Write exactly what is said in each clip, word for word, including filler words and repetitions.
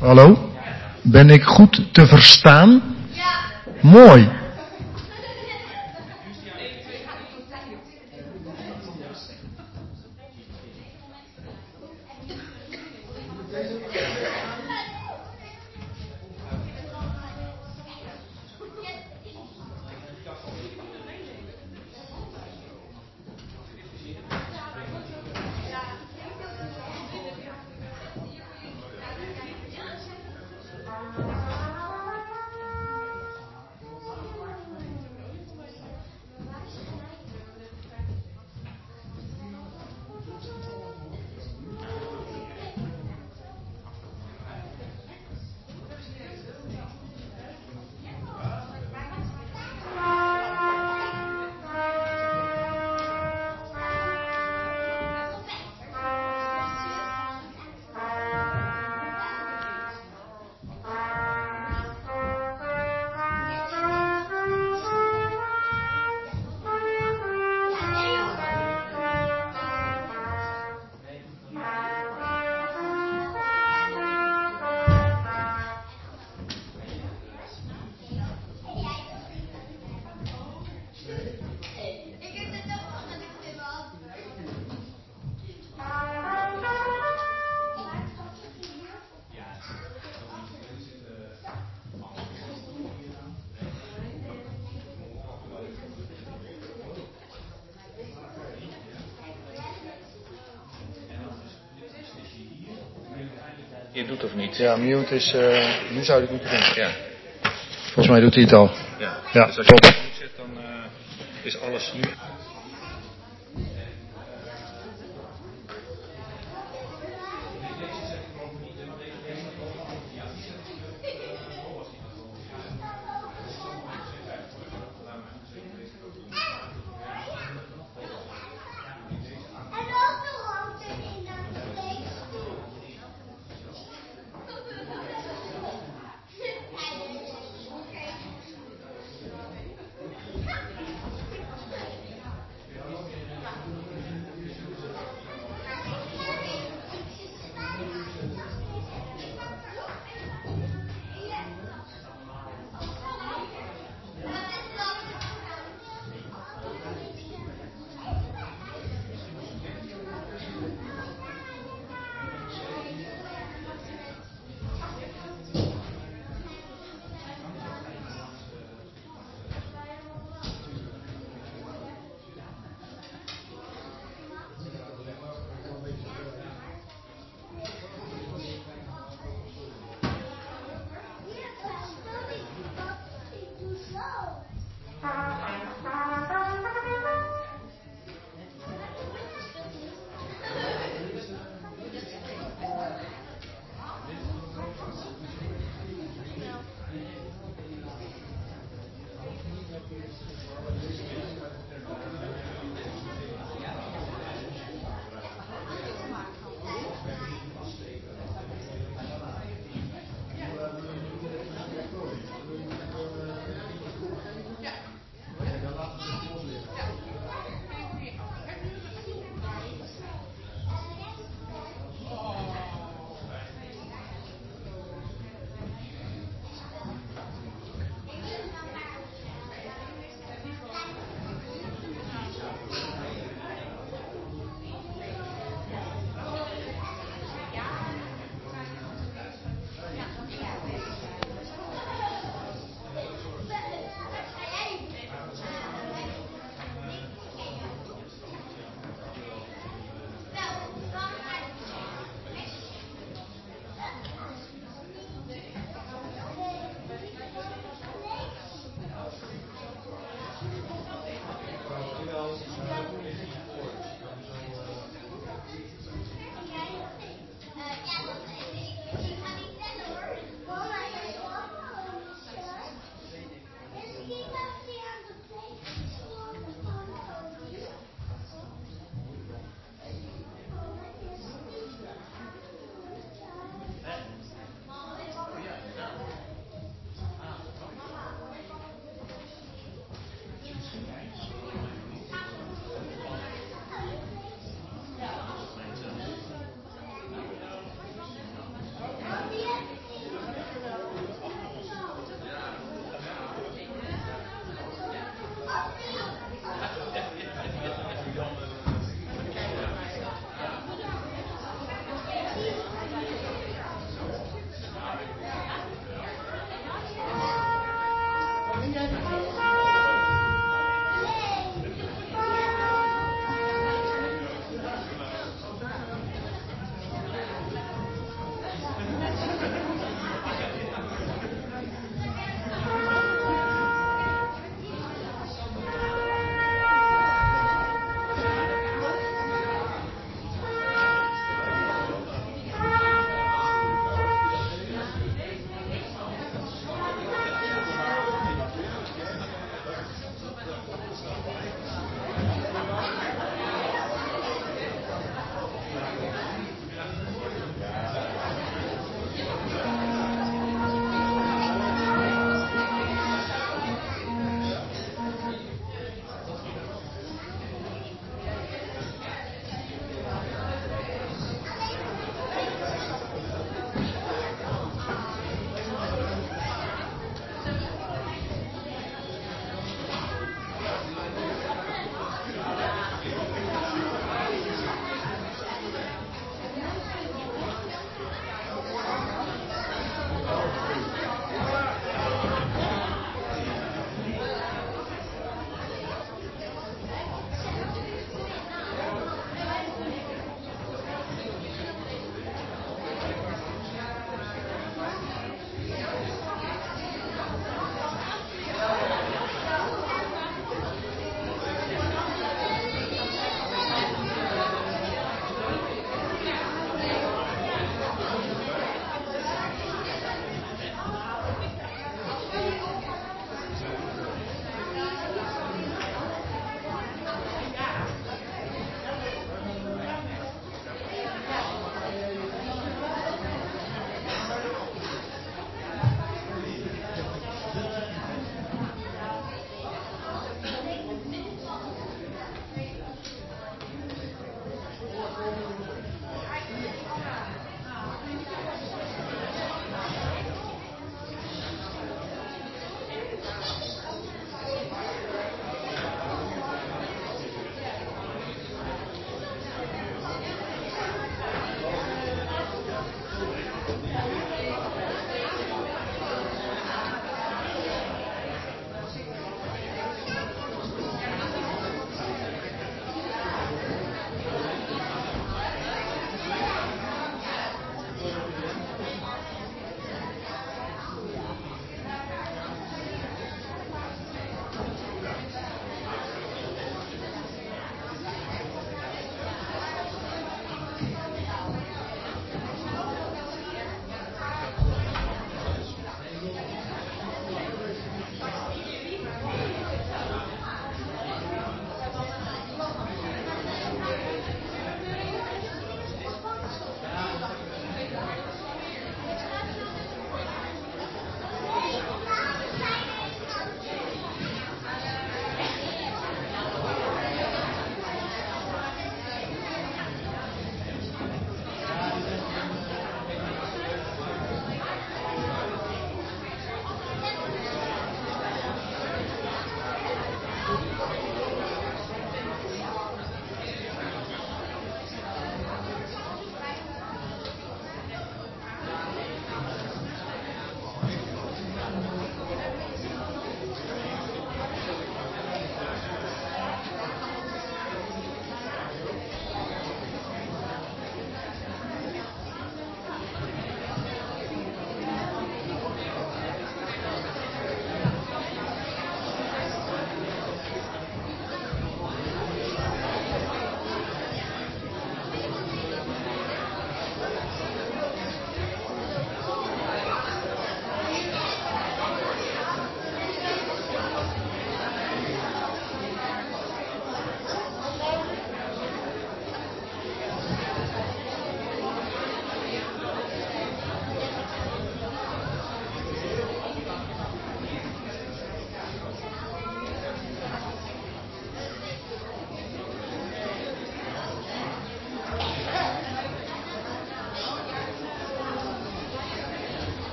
Hallo? Ben ik goed te verstaan? Ja. Mooi. Je doet of niet? Ja, mute is... Uh, nu zou je het moeten doen. Ja. Volgens mij doet hij het al. Ja. Ja, dus als je het niet zet, dan uh, is alles nu.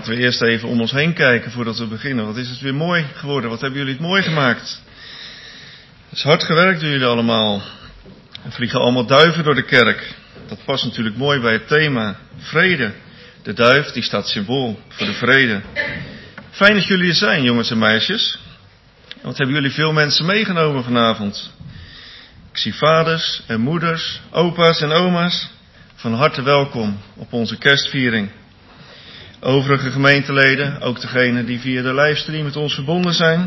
laten we eerst even om ons heen kijken voordat we beginnen. Wat is het weer mooi geworden? Wat hebben jullie het mooi gemaakt? Het is hard gewerkt door jullie allemaal. Er vliegen allemaal duiven door de kerk. Dat past natuurlijk mooi bij het thema vrede. De duif die staat symbool voor de vrede. Fijn dat jullie er zijn, jongens en meisjes. Wat hebben jullie veel mensen meegenomen vanavond? Ik zie vaders en moeders, opa's en oma's. Van harte welkom op onze kerstviering. Overige gemeenteleden, ook degenen die via de livestream met ons verbonden zijn.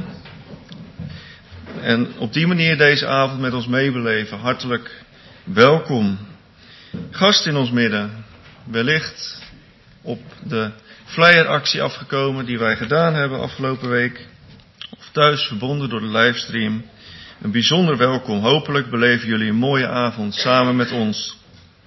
En op die manier deze avond met ons meebeleven. Hartelijk welkom. Gast in ons midden. Wellicht op de flyeractie afgekomen die wij gedaan hebben afgelopen week. Of thuis verbonden door de livestream. Een bijzonder welkom. Hopelijk beleven jullie een mooie avond samen met ons.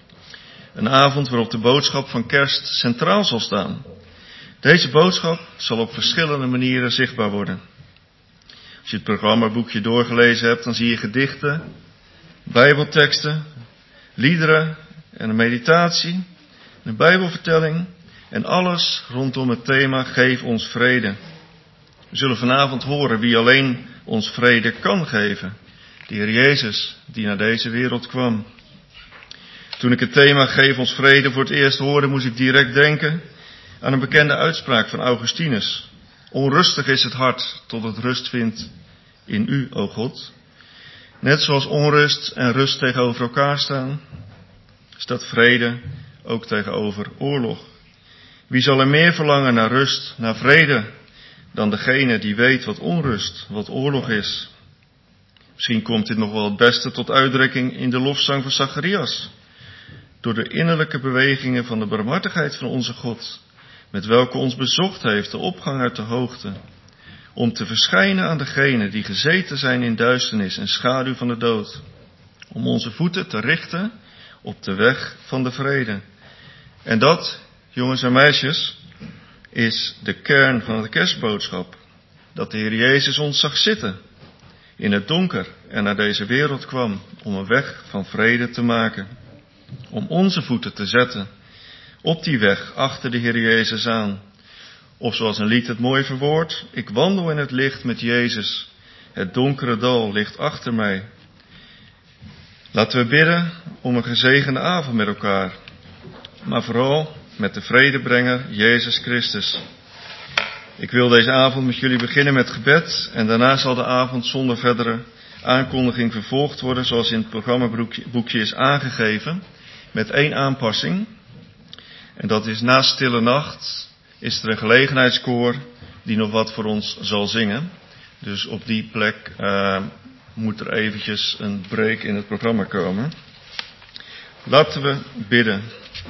Een avond waarop de boodschap van kerst centraal zal staan. Deze boodschap zal op verschillende manieren zichtbaar worden. Als je het programmaboekje doorgelezen hebt, dan zie je gedichten, bijbelteksten, liederen en een meditatie, een bijbelvertelling en alles rondom het thema Geef ons vrede. We zullen vanavond horen wie alleen ons vrede kan geven. De Heer Jezus, die naar deze wereld kwam. Toen ik het thema Geef ons vrede voor het eerst hoorde, moest ik direct denken aan een bekende uitspraak van Augustinus. Onrustig is het hart tot het rust vindt in u, o God. Net zoals onrust en rust tegenover elkaar staan, staat vrede ook tegenover oorlog. Wie zal er meer verlangen naar rust, naar vrede, dan degene die weet wat onrust, wat oorlog is? Misschien komt dit nog wel het beste tot uitdrukking in de lofzang van Zacharias. Door de innerlijke bewegingen van de barmhartigheid van onze God, met welke ons bezocht heeft de opgang uit de hoogte, om te verschijnen aan degenen die gezeten zijn in duisternis en schaduw van de dood, om onze voeten te richten op de weg van de vrede. En dat, jongens en meisjes, is de kern van de kerstboodschap. Dat de Heer Jezus ons zag zitten in het donker en naar deze wereld kwam om een weg van vrede te maken. Om onze voeten te zetten op die weg achter de Heer Jezus aan. Of zoals een lied het mooi verwoordt, ik wandel in het licht met Jezus. Het donkere dal ligt achter mij. Laten we bidden om een gezegende avond met elkaar. Maar vooral met de vredebrenger Jezus Christus. Ik wil deze avond met jullie beginnen met gebed. En daarna zal de avond zonder verdere aankondiging vervolgd worden, zoals in het programmaboekje is aangegeven. Met één aanpassing. En dat is na Stille Nacht is er een gelegenheidskoor die nog wat voor ons zal zingen. Dus op die plek uh, moet er eventjes een break in het programma komen. Laten we bidden.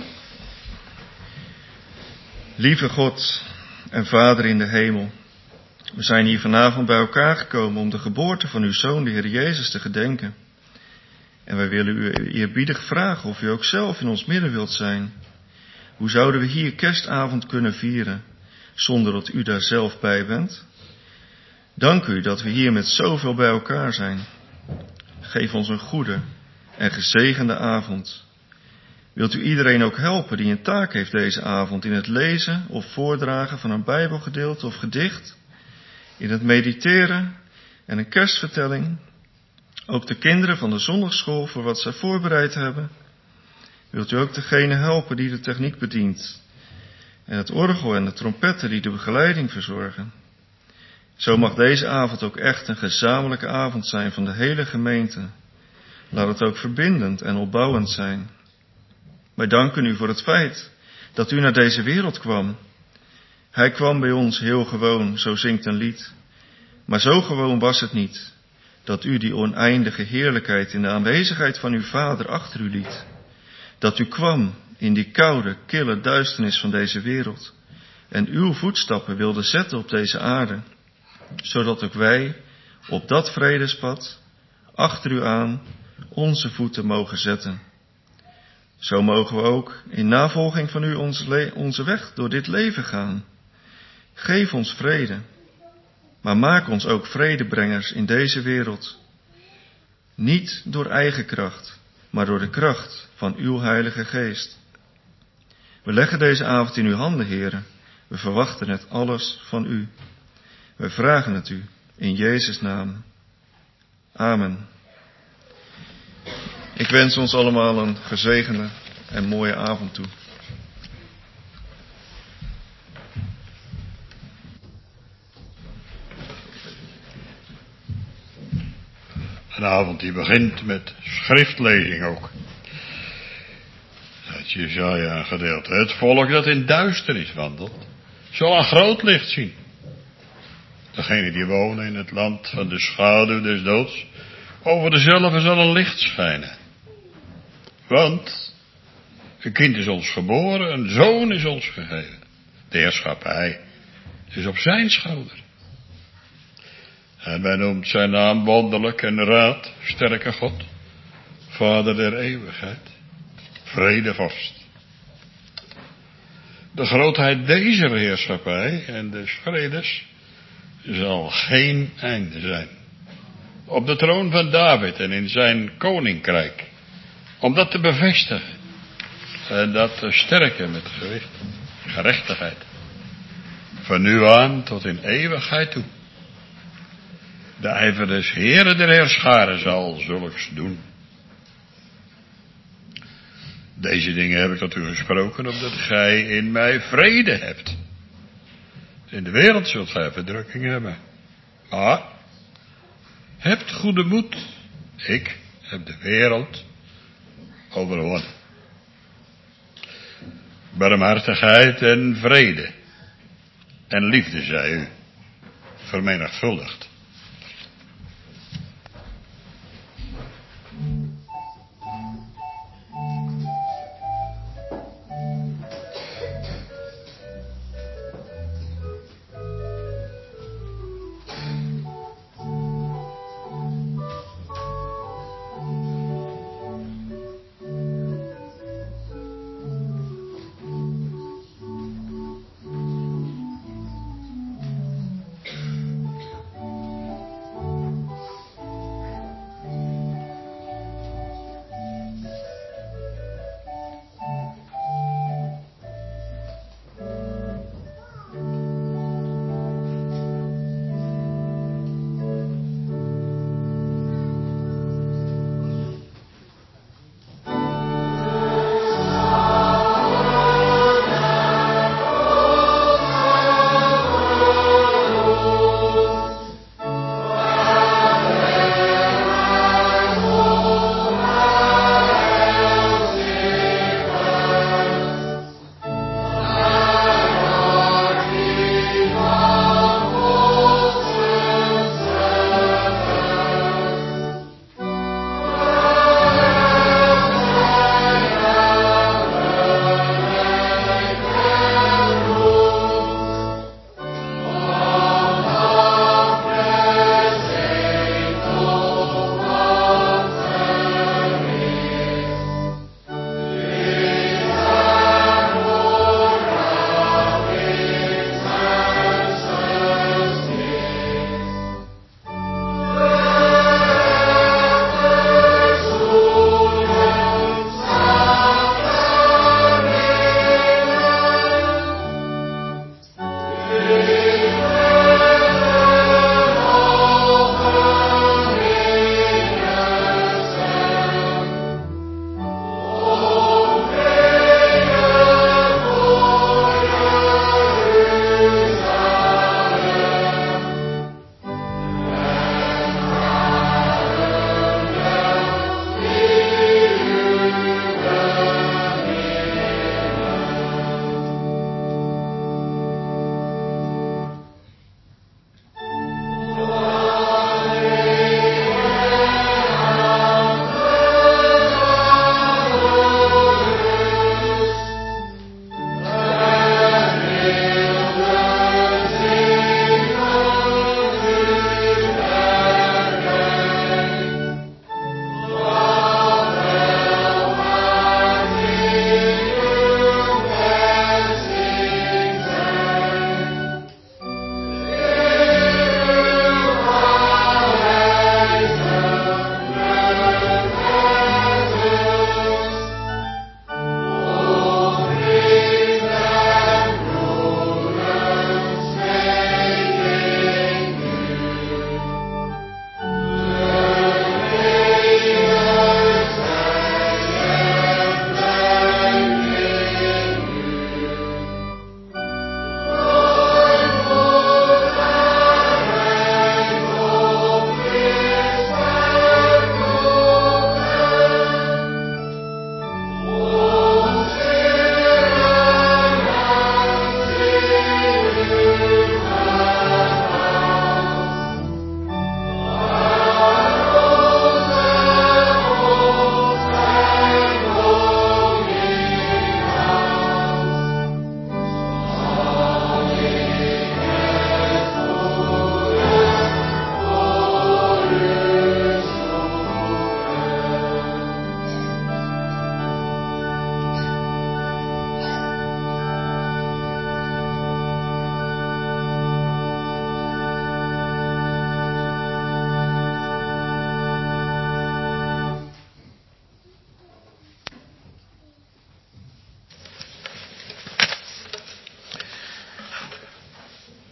Lieve God en Vader in de hemel. We zijn hier vanavond bij elkaar gekomen om de geboorte van uw Zoon, de Heer Jezus, te gedenken. En wij willen u eerbiedig vragen of u ook zelf in ons midden wilt zijn. Hoe zouden we hier kerstavond kunnen vieren, zonder dat u daar zelf bij bent? Dank u dat we hier met zoveel bij elkaar zijn. Geef ons een goede en gezegende avond. Wilt u iedereen ook helpen die een taak heeft deze avond in het lezen of voordragen van een Bijbelgedeelte of gedicht, in het mediteren en een kerstvertelling? Ook de kinderen van de zondagschool voor wat zij voorbereid hebben. Wilt u ook degene helpen die de techniek bedient en het orgel en de trompetten die de begeleiding verzorgen? Zo mag deze avond ook echt een gezamenlijke avond zijn van de hele gemeente. Laat het ook verbindend en opbouwend zijn. Wij danken u voor het feit dat u naar deze wereld kwam. Hij kwam bij ons heel gewoon, zo zingt een lied. Maar zo gewoon was het niet, dat u die oneindige heerlijkheid in de aanwezigheid van uw Vader achter u liet. Dat u kwam in die koude, kille duisternis van deze wereld en uw voetstappen wilde zetten op deze aarde, zodat ook wij op dat vredespad achter u aan onze voeten mogen zetten. Zo mogen we ook in navolging van u onze, le- onze weg door dit leven gaan. Geef ons vrede, maar maak ons ook vredebrengers in deze wereld. Niet door eigen kracht, maar door de kracht van uw Heilige Geest. We leggen deze avond in uw handen, Heere. We verwachten het alles van u. We vragen het u in Jezus' naam. Amen. Ik wens ons allemaal een gezegende en mooie avond toe. Een avond die begint met schriftlezing ook. Het Jesaja gedeelte. Het volk dat in duisternis wandelt, zal een groot licht zien. Degenen die wonen in het land van de schaduw des doods, over dezelfde zal een licht schijnen. Want een kind is ons geboren, een zoon is ons gegeven. De heerschappij is op zijn schouder. En men noemt zijn naam wonderlijk en raad, sterke God, Vader der eeuwigheid, vredevorst. De grootheid deze heerschappij en des vredes zal geen einde zijn. Op de troon van David en in zijn koninkrijk, om dat te bevestigen en dat te sterken met gewicht, gerechtigheid, van nu aan tot in eeuwigheid toe. De ijver des Heeren der Heerscharen zal zulks doen. Deze dingen heb ik tot u gesproken, opdat gij in mij vrede hebt. In de wereld zult gij verdrukking hebben. Maar, hebt goede moed. Ik heb de wereld overwonnen. Barmhartigheid en vrede en liefde zij u vermenigvuldigd.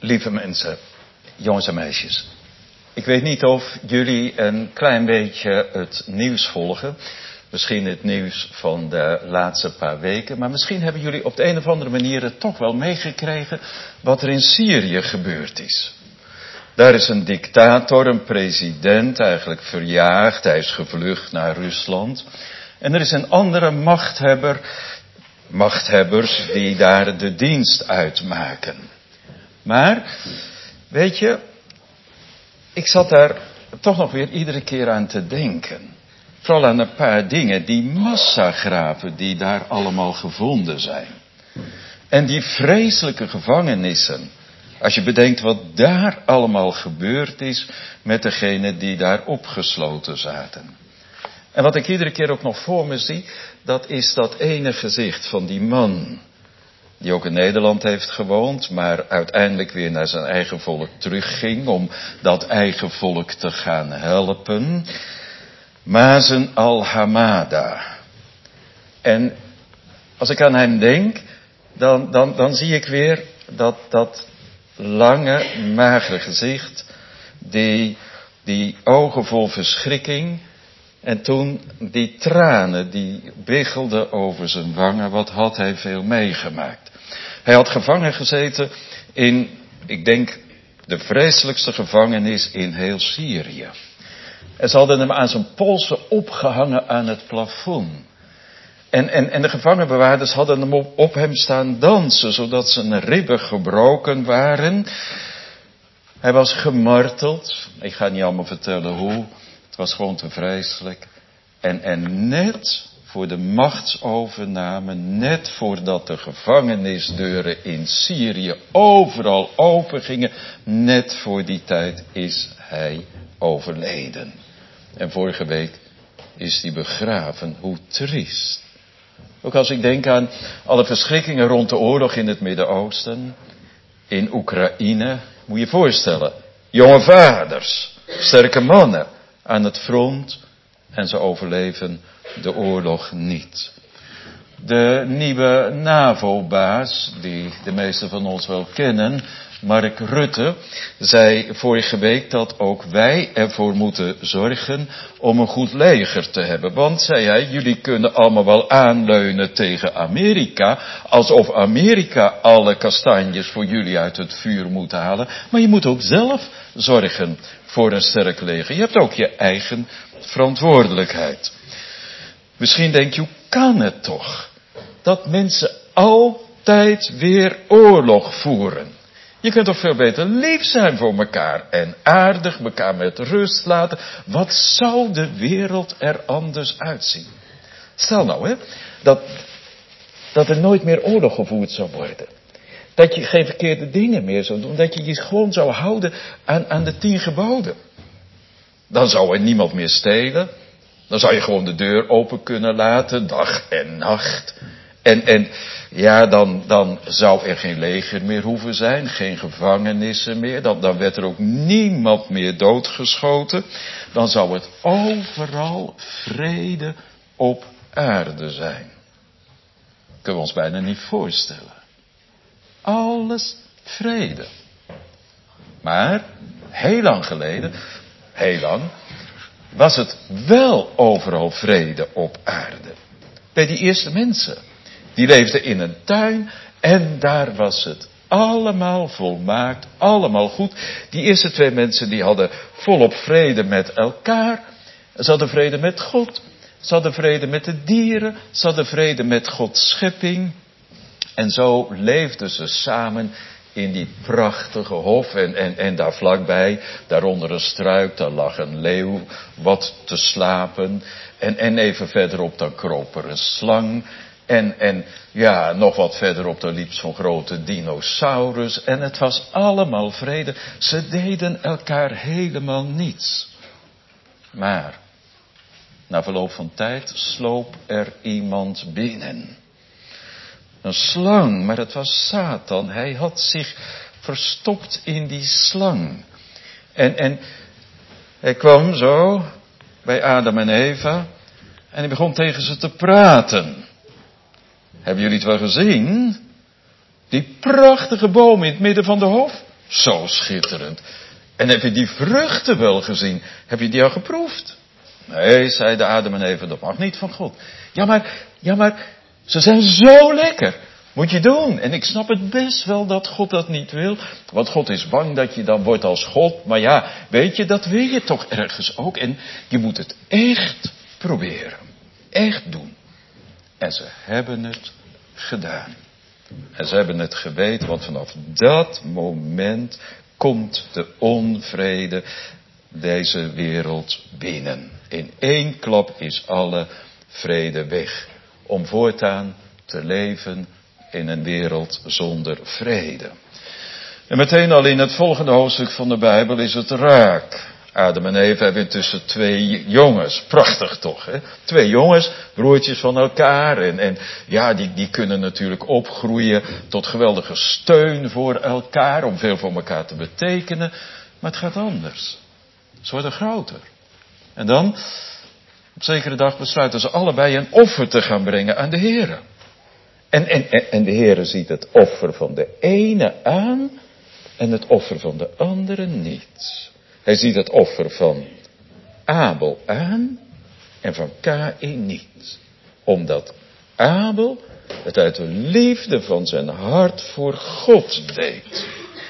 Lieve mensen, jongens en meisjes. Ik weet niet of jullie een klein beetje het nieuws volgen. Misschien het nieuws van de laatste paar weken. Maar misschien hebben jullie op de een of andere manier het toch wel meegekregen wat er in Syrië gebeurd is. Daar is een dictator, een president, eigenlijk verjaagd. Hij is gevlucht naar Rusland. En er is een andere machthebber, machthebbers die daar de dienst uitmaken. Maar, weet je, ik zat daar toch nog weer iedere keer aan te denken. Vooral aan een paar dingen, die massagraven die daar allemaal gevonden zijn. En die vreselijke gevangenissen. Als je bedenkt wat daar allemaal gebeurd is met degenen die daar opgesloten zaten. En wat ik iedere keer ook nog voor me zie, dat is dat ene gezicht van die man. Die ook in Nederland heeft gewoond, maar uiteindelijk weer naar zijn eigen volk terugging om dat eigen volk te gaan helpen. Mazen al-Hamada. En als ik aan hem denk, dan, dan, dan zie ik weer dat, dat lange, magere gezicht, die, die ogen vol verschrikking. En toen die tranen die biggelden over zijn wangen, wat had hij veel meegemaakt. Hij had gevangen gezeten in, ik denk, de vreselijkste gevangenis in heel Syrië. En ze hadden hem aan zijn polsen opgehangen aan het plafond. En, en, en de gevangenbewaarders hadden hem op, op hem staan dansen, zodat zijn ribben gebroken waren. Hij was gemarteld. Ik ga niet allemaal vertellen hoe. Het was gewoon te vreselijk. En, en net voor de machtsovername, net voordat de gevangenisdeuren in Syrië overal open gingen, net voor die tijd is hij overleden. En vorige week is hij begraven. Hoe triest. Ook als ik denk aan alle verschrikkingen rond de oorlog in het Midden-Oosten, in Oekraïne, moet je je voorstellen. Jonge vaders, sterke mannen aan het front en ze overleven de oorlog niet. De nieuwe NAVO-baas, die de meesten van ons wel kennen, Mark Rutte, zei vorige week dat ook wij ervoor moeten zorgen om een goed leger te hebben. Want, zei hij, jullie kunnen allemaal wel aanleunen tegen Amerika, alsof Amerika alle kastanjes voor jullie uit het vuur moet halen. Maar je moet ook zelf zorgen voor een sterk leger. Je hebt ook je eigen verantwoordelijkheid. Misschien denk je, hoe kan het toch dat mensen altijd weer oorlog voeren? Je kunt toch veel beter lief zijn voor elkaar en aardig elkaar met rust laten. Wat zou de wereld er anders uitzien? Stel nou, hè, dat, dat er nooit meer oorlog gevoerd zou worden. Dat je geen verkeerde dingen meer zou doen. Dat je je gewoon zou houden aan, aan de tien geboden. Dan zou er niemand meer stelen. Dan zou je gewoon de deur open kunnen laten, dag en nacht. En, en ja, dan, dan zou er geen leger meer hoeven zijn, geen gevangenissen meer. Dan, dan werd er ook niemand meer doodgeschoten. Dan zou het overal vrede op aarde zijn. Kunnen we ons bijna niet voorstellen. Alles vrede. Maar, heel lang geleden, heel lang, was het wel overal vrede op aarde. Bij die eerste mensen. Die leefden in een tuin en daar was het allemaal volmaakt, allemaal goed. Die eerste twee mensen die hadden volop vrede met elkaar. Ze hadden vrede met God. Ze hadden vrede met de dieren. Ze hadden vrede met Gods schepping. En zo leefden ze samen in die prachtige hof. En, en, en daar vlakbij, daaronder een struik, daar lag een leeuw wat te slapen. En, en even verderop dan kroop er een slang. En, en ja, nog wat verderop daar liep zo'n grote dinosaurus. En het was allemaal vrede. Ze deden elkaar helemaal niets. Maar, na verloop van tijd sloop er iemand binnen. Een slang, maar het was Satan. Hij had zich verstopt in die slang. En, en hij kwam zo bij Adam en Eva. En hij begon tegen ze te praten. Hebben jullie het wel gezien? Die prachtige boom in het midden van de hof. Zo schitterend. En heb je die vruchten wel gezien? Heb je die al geproefd? Nee, zeiden Adam en Eva, dat mag niet van God. Ja, maar, ja, maar, ze zijn zo lekker. Moet je doen. En ik snap het best wel dat God dat niet wil. Want God is bang dat je dan wordt als God. Maar ja, weet je, dat wil je toch ergens ook. En je moet het echt proberen. Echt doen. En ze hebben het gedaan. En ze hebben het geweten, want vanaf dat moment komt de onvrede deze wereld binnen. In één klap is alle vrede weg. Om voortaan te leven in een wereld zonder vrede. En meteen al in het volgende hoofdstuk van de Bijbel is het raak. Adam en Eva hebben intussen twee jongens. Prachtig toch, hè? Twee jongens, broertjes van elkaar. En, en ja, die, die kunnen natuurlijk opgroeien tot geweldige steun voor elkaar. Om veel voor elkaar te betekenen. Maar het gaat anders. Ze worden groter. En dan, op zekere dag besluiten ze allebei een offer te gaan brengen aan de Heere. En, en, en de Heere ziet het offer van de ene aan en het offer van de andere niet. Hij ziet het offer van Abel aan en van Kaïn niet. Omdat Abel het uit de liefde van zijn hart voor God deed.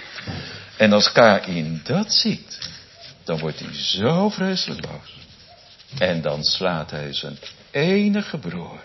En als Kaïn dat ziet, dan wordt hij zo vreselijk boos. En dan slaat hij zijn enige broer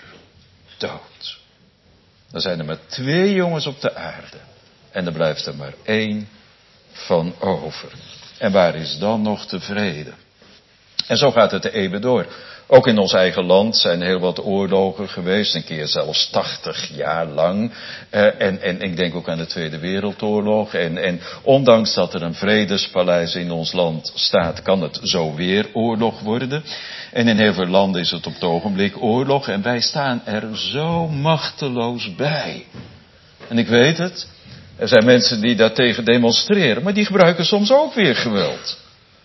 dood. Dan zijn er maar twee jongens op de aarde. En er blijft er maar één van over. En waar is dan nog tevreden? En zo gaat het de eeuwen door. Ook in ons eigen land zijn heel wat oorlogen geweest. Een keer zelfs tachtig jaar lang. Uh, en, en ik denk ook aan de Tweede Wereldoorlog. En, en ondanks dat er een vredespaleis in ons land staat, kan het zo weer oorlog worden. En in heel veel landen is het op het ogenblik oorlog. En wij staan er zo machteloos bij. En ik weet het. Er zijn mensen die daartegen demonstreren. Maar die gebruiken soms ook weer geweld.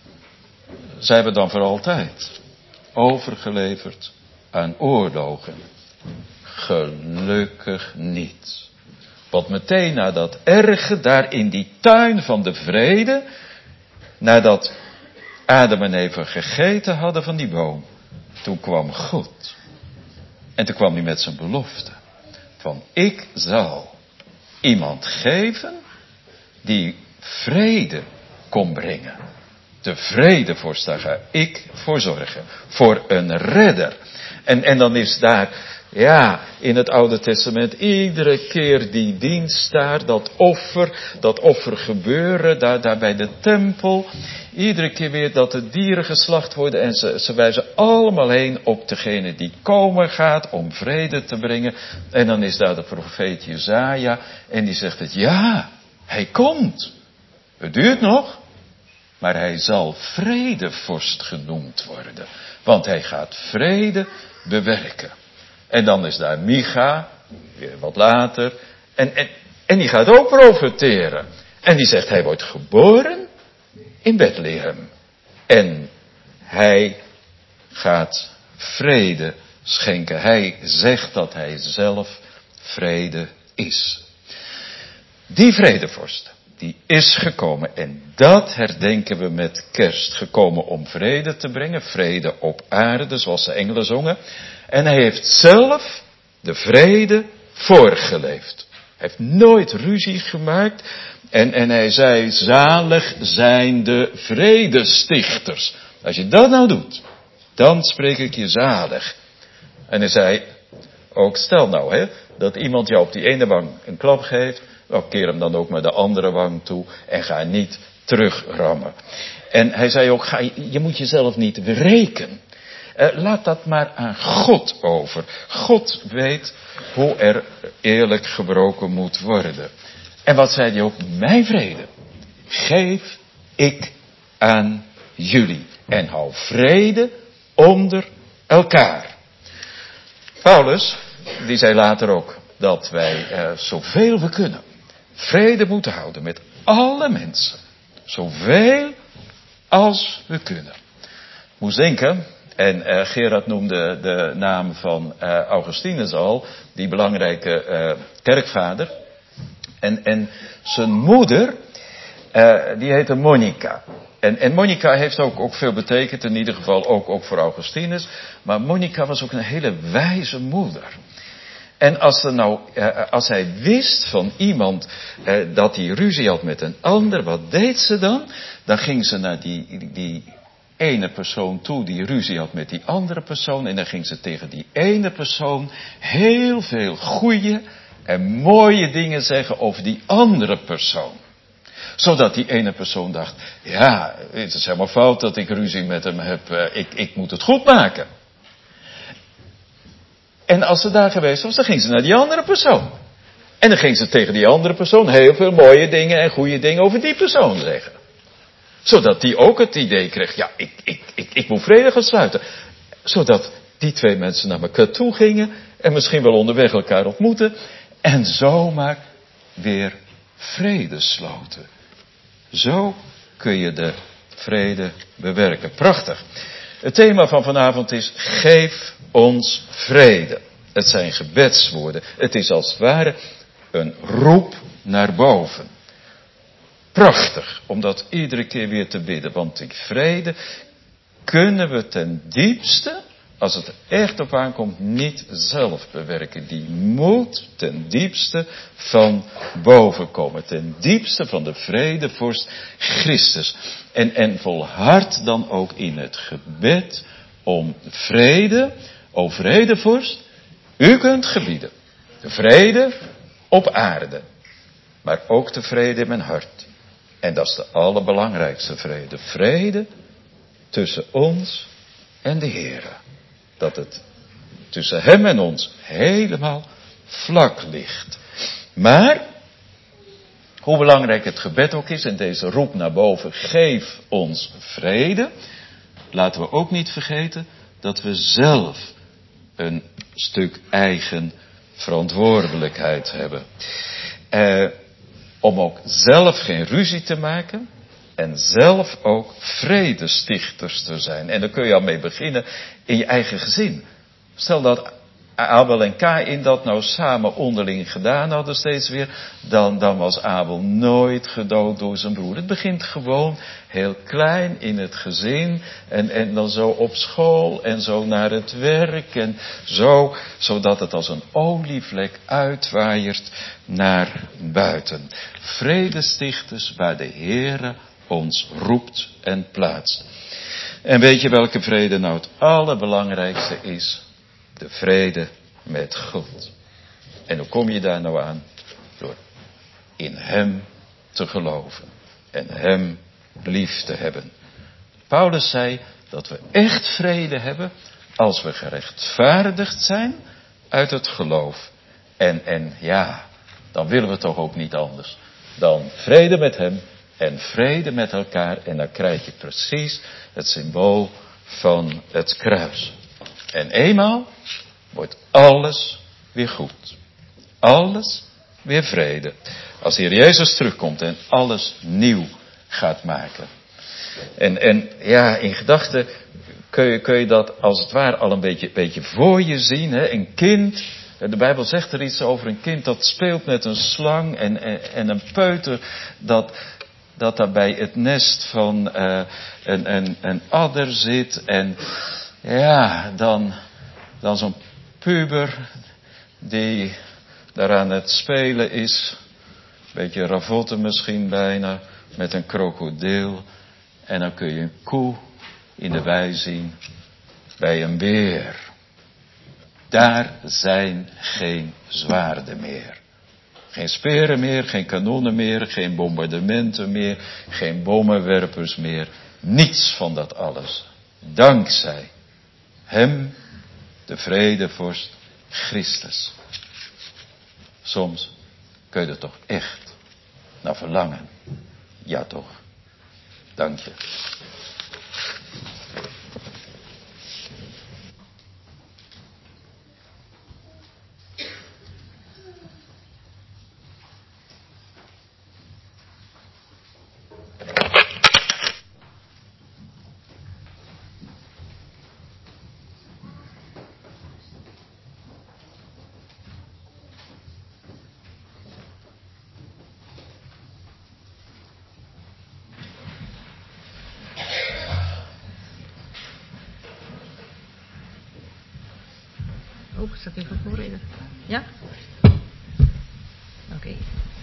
Zij hebben dan voor altijd overgeleverd aan oorlogen. Gelukkig niet. Want meteen na dat erge, daar in die tuin van de vrede, nadat Adam en Eva gegeten hadden van die boom, toen kwam God. En toen kwam hij met zijn belofte. Van ik zal iemand geven die vrede kon brengen. De vredevorst, daar ga ik voor zorgen. Voor een redder. En, en dan is daar, ja, in het Oude Testament iedere keer die dienst daar, dat offer, dat offer gebeuren, daar, daar bij de tempel. Iedere keer weer dat de dieren geslacht worden en ze, ze wijzen allemaal heen op degene die komen gaat om vrede te brengen. En dan is daar de profeet Jesaja en die zegt het, ja, hij komt. Het duurt nog. Maar hij zal vredevorst genoemd worden. Want hij gaat vrede bewerken. En dan is daar Micha, weer wat later. En, en, en die gaat ook profeteren. En die zegt, hij wordt geboren in Bethlehem. En hij gaat vrede schenken. Hij zegt dat hij zelf vrede is. Die vredevorst. Die is gekomen en dat herdenken we met kerst. Gekomen om vrede te brengen, vrede op aarde, zoals de engelen zongen. En hij heeft zelf de vrede voorgeleefd. Hij heeft nooit ruzie gemaakt. En, en hij zei, zalig zijn de vredestichters. Als je dat nou doet, dan spreek ik je zalig. En hij zei, ook stel nou hè, dat iemand jou op die ene wang een klap geeft. Nou, keer hem dan ook maar de andere wang toe en ga niet terugrammen. En hij zei ook, ga, je moet jezelf niet wreken. Uh, laat dat maar aan God over. God weet hoe er eerlijk gebroken moet worden. En wat zei hij ook? Mijn vrede geef ik aan jullie. En hou vrede onder elkaar. Paulus, die zei later ook dat wij uh, zoveel we kunnen vrede moeten houden met alle mensen. Zoveel als we kunnen. Ik moest denken, en uh, Gerard noemde de naam van uh, Augustinus al, die belangrijke uh, kerkvader. En, en zijn moeder, Uh, die heette Monica. En, en Monica heeft ook, ook veel betekend, in ieder geval ook, ook voor Augustinus. Maar Monica was ook een hele wijze moeder. En als, er nou, uh, als hij wist van iemand uh, dat hij ruzie had met een ander, wat deed ze dan? Dan ging ze naar die, die, die ene persoon toe die ruzie had met die andere persoon. En dan ging ze tegen die ene persoon heel veel goede en mooie dingen zeggen over die andere persoon. Zodat die ene persoon dacht, ja, het is helemaal fout dat ik ruzie met hem heb. Uh, ik, ik moet het goed maken. En als ze daar geweest was, dan ging ze naar die andere persoon. En dan ging ze tegen die andere persoon heel veel mooie dingen en goede dingen over die persoon zeggen. Zodat die ook het idee kreeg, ja, ik, ik, ik, ik moet vrede gaan sluiten. Zodat die twee mensen naar elkaar toe gingen en misschien wel onderweg elkaar ontmoeten. En zomaar weer vrede sloten. Zo kun je de vrede bewerken. Prachtig. Het thema van vanavond is, geef ons vrede. Het zijn gebedswoorden. Het is als het ware een roep naar boven. Prachtig, om dat iedere keer weer te bidden. Want die vrede kunnen we ten diepste, als het er echt op aankomt, niet zelf bewerken. Die moet ten diepste van boven komen. Ten diepste van de vredevorst Christus. En, en volhard dan ook in het gebed om vrede. O vredevorst, u kunt gebieden. De vrede op aarde. Maar ook de vrede in mijn hart. En dat is de allerbelangrijkste vrede. Vrede tussen ons en de Heere. Dat het tussen hem en ons helemaal vlak ligt. Maar, hoe belangrijk het gebed ook is en deze roep naar boven, geef ons vrede. Laten we ook niet vergeten dat we zelf een stuk eigen verantwoordelijkheid hebben. Eh, om ook zelf geen ruzie te maken. En zelf ook vredestichters te zijn. En daar kun je al mee beginnen in je eigen gezin. Stel dat Abel en Kaïn dat nou samen onderling gedaan hadden steeds weer. Dan, dan was Abel nooit gedood door zijn broer. Het begint gewoon heel klein in het gezin. En, en dan zo op school en zo naar het werk. En zo, zodat het als een olievlek uitwaaiert naar buiten. Vredestichters waar de Heere ons roept en plaatst. En weet je welke vrede nou het allerbelangrijkste is? De vrede met God. En hoe kom je daar nou aan? Door in hem te geloven. En hem lief te hebben. Paulus zei dat we echt vrede hebben als we gerechtvaardigd zijn uit het geloof. En, en ja, dan willen we toch ook niet anders dan vrede met hem en vrede met elkaar. En dan krijg je precies het symbool van het kruis. En eenmaal wordt alles weer goed. Alles weer vrede. Als de Heer Jezus terugkomt en alles nieuw gaat maken. En, en ja, in gedachten kun je, kun je dat als het ware al een beetje, beetje voor je zien. Hè? Een kind, de Bijbel zegt er iets over een kind dat speelt met een slang. En, en, en een peuter dat, dat daar bij het nest van uh, een, een, een adder zit. En ja, dan, dan zo'n puber die daar aan het spelen is. Een beetje ravotten misschien bijna, met een krokodil. En dan kun je een koe in de wei zien bij een beer. Daar zijn geen zwaarden meer. Geen speren meer, geen kanonnen meer, geen bombardementen meer, geen bommenwerpers meer. Niets van dat alles. Dankzij hem, de vredevorst Christus. Soms kun je er toch echt naar verlangen. Ja toch. Dank je. Oh, staat even voor in. Ja? Oké. Okay.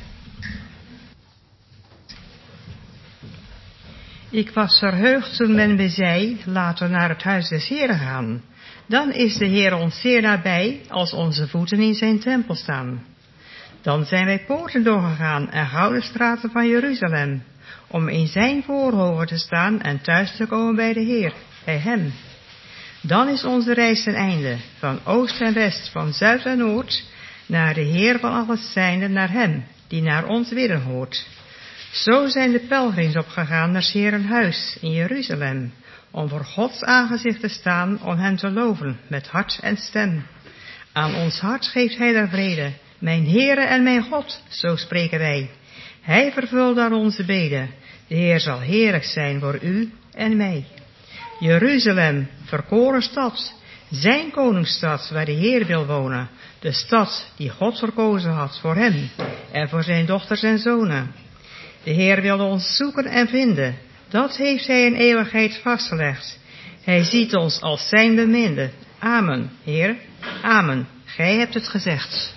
Ik was verheugd toen men me zei, laten we naar het huis des Heeren gaan. Dan is de Heer ons zeer nabij, als onze voeten in zijn tempel staan. Dan zijn wij poorten doorgegaan en gouden straten van Jeruzalem, om in zijn voorhoven te staan en thuis te komen bij de Heer, bij hem. Dan is onze reis ten einde, van oost en west, van zuid en noord, naar de Heer van alles zijnde, naar hem, die naar ons willen hoort. Zo zijn de pelgrims opgegaan naar 's Heeren huis in Jeruzalem, om voor Gods aangezicht te staan, om hem te loven met hart en stem. Aan ons hart geeft hij daar vrede, mijn Heere en mijn God, zo spreken wij. Hij vervult aan onze beden, de Heer zal heerlijk zijn voor u en mij. Jeruzalem, verkoren stad, zijn koningsstad waar de Heer wil wonen, de stad die God verkozen had voor hem en voor zijn dochters en zonen. De Heer wil ons zoeken en vinden, dat heeft hij in eeuwigheid vastgelegd. Hij ziet ons als zijn beminde. Amen, Heer, amen. Gij hebt het gezegd.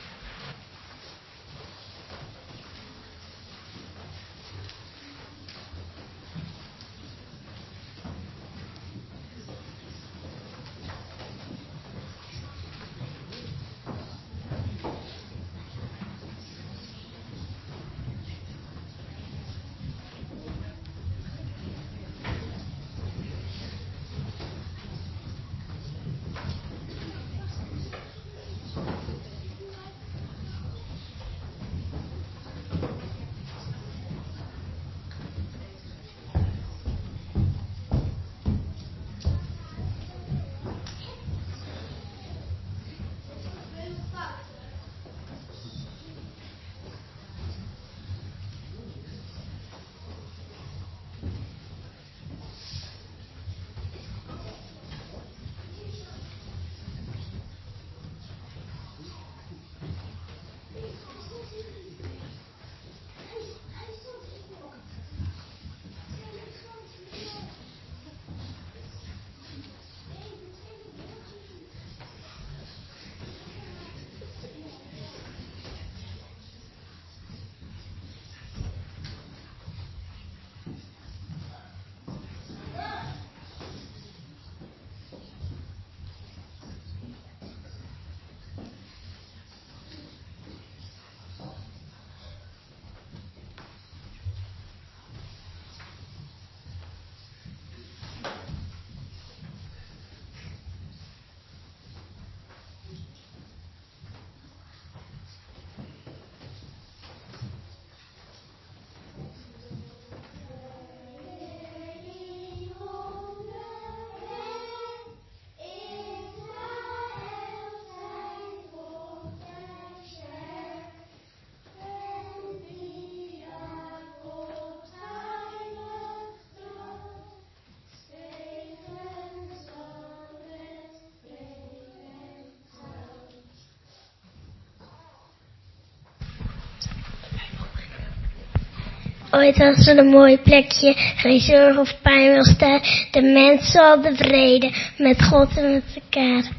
Ooit was er een mooi plekje, geen zorg of pijn was daar. De mensen al tevreden, met God en met elkaar.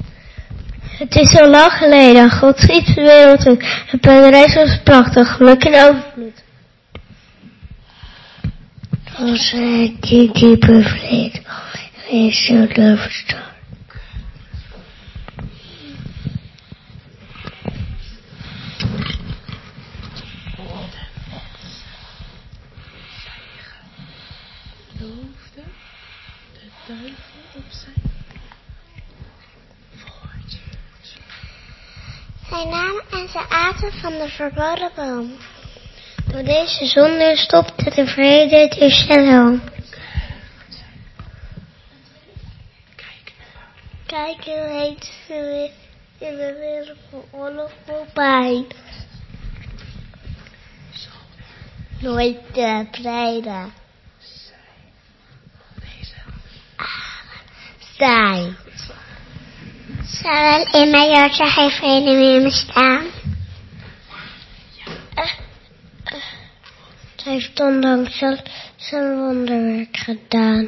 Het is al lang geleden, God schiep de wereld in. Het paradijs was prachtig, geluk en overvloed. Als hij die diepe vrede, hij zullen verstaan. Zij namen en ze aten van de verboden boom. Door deze zonde stopte de vrede der shalom. Kijk, hoe heet ze in de wereld van oorlog voorbij. Nooit te vrede. Zij. Zal in mijn hartje geen vrede meer bestaan? Uh, uh, het heeft ondanks zijn wonderwerk gedaan.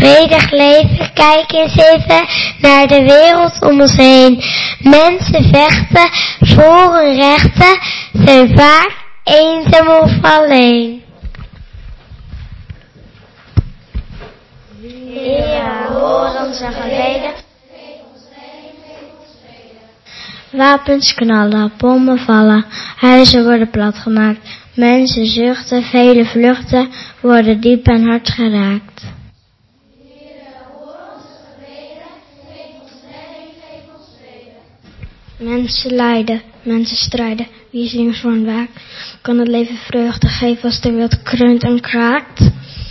vredig leven. Kijk eens even naar de wereld om ons heen. Mensen vechten voor hun rechten, zijn vaak eenzaam of alleen. Heer, hoor onze gebeden. Wapens knallen, bommen vallen, huizen worden platgemaakt. Mensen zuchten, vele vluchten, worden diep en hard geraakt. Mensen lijden, mensen strijden, wie is links voor een waak? Kan het leven vreugde geven als de wereld kreunt en kraakt?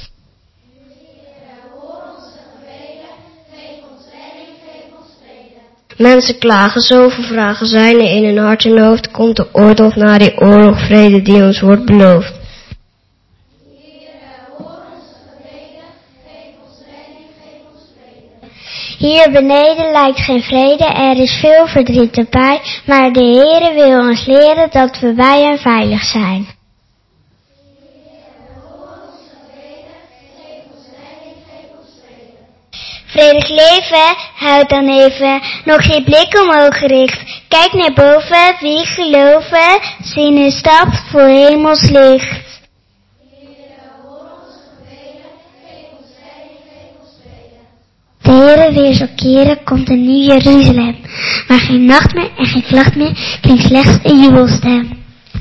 Mensen klagen, zoveel vragen zijn er in hun hart en hoofd. Komt de oorlog na die oorlog, vrede die ons wordt beloofd. Hier beneden lijkt geen vrede, er is veel verdriet erbij. Maar de Heere wil ons leren dat we bij hem veilig zijn. Vredig leven, houd dan even nog je blik omhoog gericht. Kijk naar boven, wie geloven, zien een stap voor hemels licht. De Heere weer zal keren, komt een nieuw Jeruzalem. Maar geen nacht meer en geen klacht meer, klinkt slechts een jubelstem.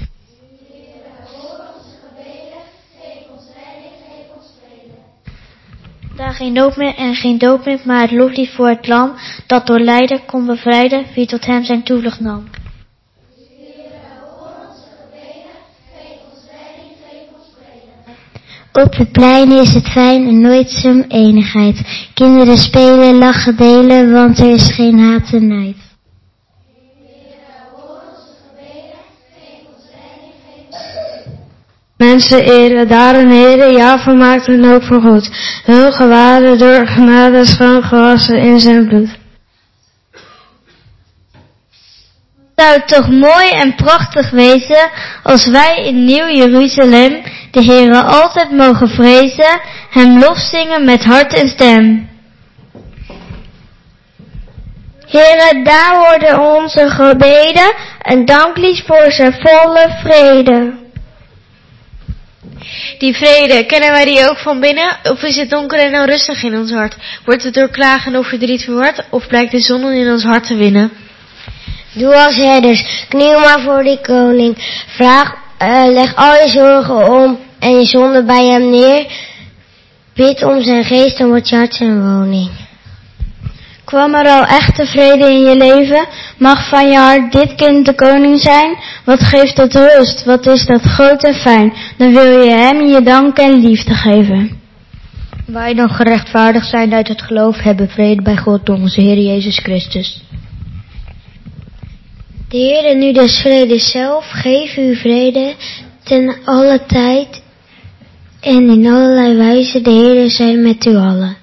Daar geen nood meer en geen dood meer, maar het loflied voor het lam, dat door lijden kon bevrijden, wie tot hem zijn toevlucht nam. Op het plein is het fijn en nooit zo'n eenigheid. Kinderen spelen, lachen, delen, want er is geen haat en nijd. Mensen eren daar een Heere, ja vermaakt hun hoop voor God. Hun gewaarde door genade schoon gewassen in zijn bloed. Zou het toch mooi en prachtig wezen als wij in Nieuw Jeruzalem de Heere altijd mogen vrezen, hem lof zingen met hart en stem. Heere, daar worden onze gebeden een danklied voor zijn volle vrede. Die vrede, kennen wij die ook van binnen? Of is het donker en onrustig in ons hart? Wordt het door klagen of verdriet verward? Of blijkt de zon in ons hart te winnen? Doe als herders, kniel maar voor die koning. Vraag, uh, leg al je zorgen om en je zonde bij hem neer. Bid om zijn geest en wordt je hart zijn woning. Kwam er al echte vrede in je leven? Mag van je hart dit kind de koning zijn? Wat geeft het rust? Wat is dat groot en fijn? Dan wil je hem je dank en liefde geven. Wij dan gerechtvaardigd zijn uit het geloof hebben vrede bij God door onze Heer Jezus Christus. De Heere nu des vredes zelf, geef u vrede ten alle tijd en in allerlei wijze. De Heere zijn met u allen.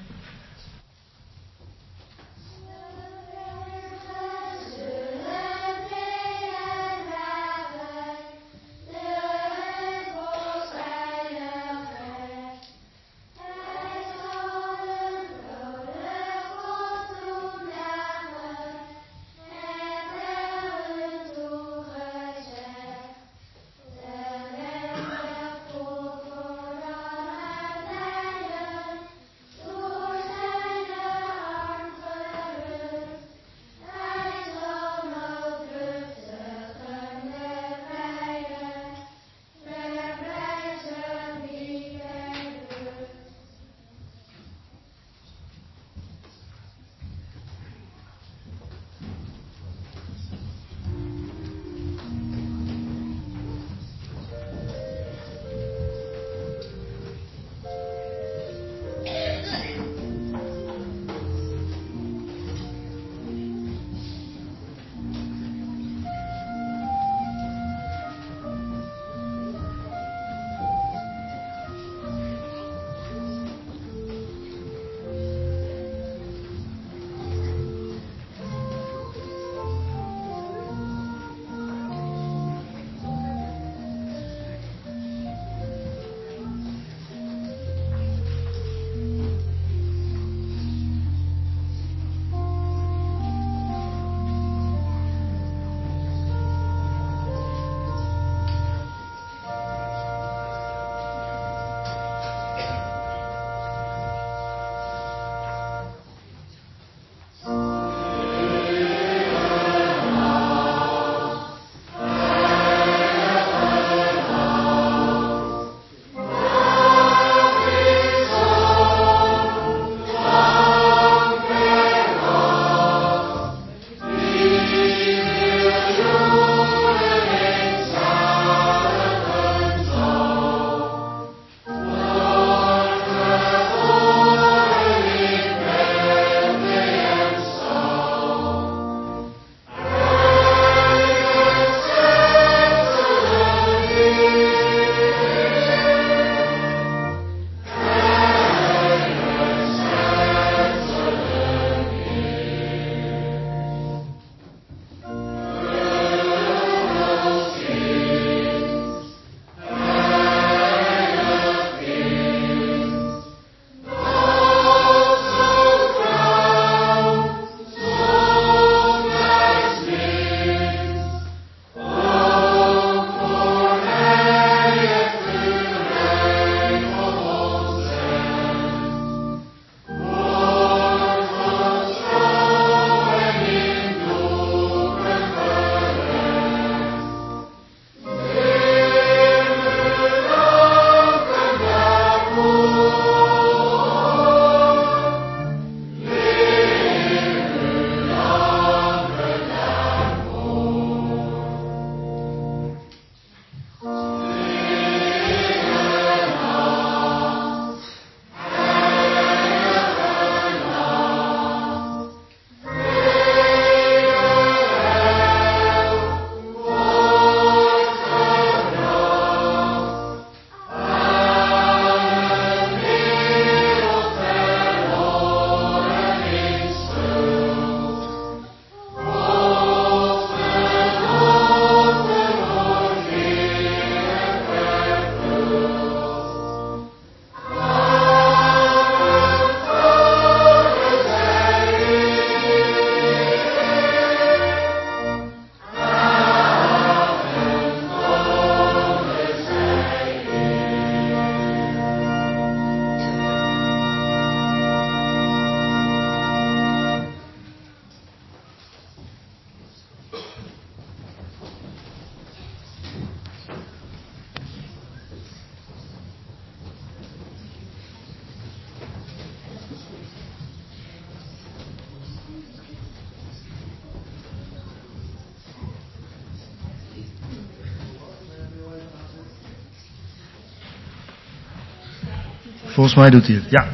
Volgens mij doet hij het, ja.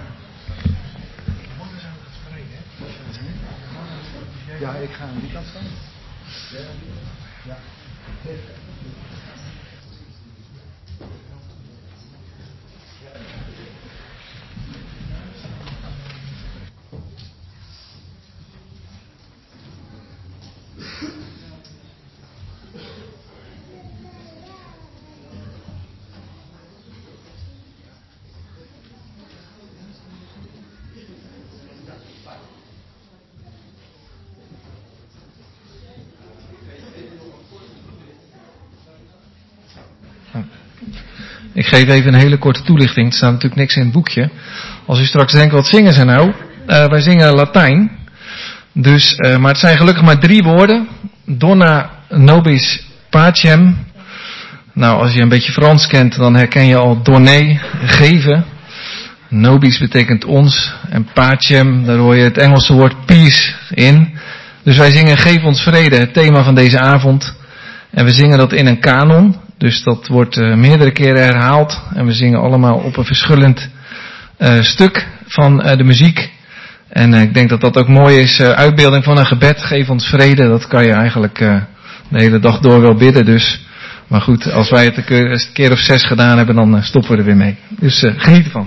Ja, ik ga aan die kant staan. Ja. Ik geef even een hele korte toelichting. Er staat natuurlijk niks in het boekje. Als u straks denkt, wat zingen ze nou? Uh, wij zingen Latijn. Dus, uh, maar het zijn gelukkig maar drie woorden. Dona nobis pacem. Nou, als je een beetje Frans kent, dan herken je al donner, geven. Nobis betekent ons. En pacem, daar hoor je het Engelse woord peace in. Dus wij zingen geef ons vrede, het thema van deze avond. En we zingen dat in een kanon. Dus dat wordt uh, meerdere keren herhaald. En we zingen allemaal op een verschillend uh, stuk van uh, de muziek. En uh, ik denk dat dat ook mooi is. Uh, uitbeelding van een gebed. Geef ons vrede. Dat kan je eigenlijk uh, de hele dag door wel bidden. Dus. Maar goed, als wij het een keer of zes gedaan hebben, dan uh, stoppen we er weer mee. Dus uh, geniet ervan.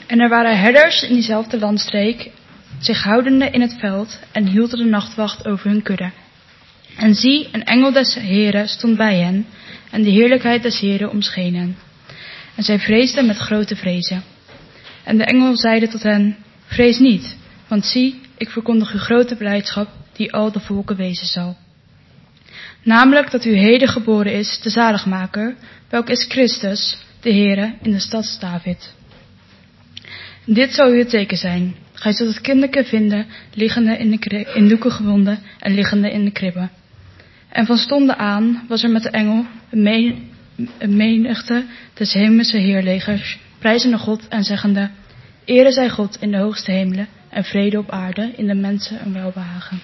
En er waren herders in diezelfde landstreek, zich houdende in het veld, en hielden de nachtwacht over hun kudde. En zie, een engel des Heren stond bij hen, en de heerlijkheid des Heren omscheen hen. En zij vreesden met grote vrezen. En de engel zeide tot hen, vrees niet, want zie, ik verkondig u grote blijdschap, die al de volken wezen zal. Namelijk dat u heden geboren is, de zaligmaker, welk is Christus, de Heere, in de stad David. Dit zal u het teken zijn. Gij zult het kinderke vinden, liggende in, de kri- in doeken gewonden en liggende in de kribben. En van stonden aan was er met de engel een, men- een menigte des hemelse heerlegers, prijzende God en zeggende, Ere zij God in de hoogste hemelen en vrede op aarde in de mensen een welbehagen.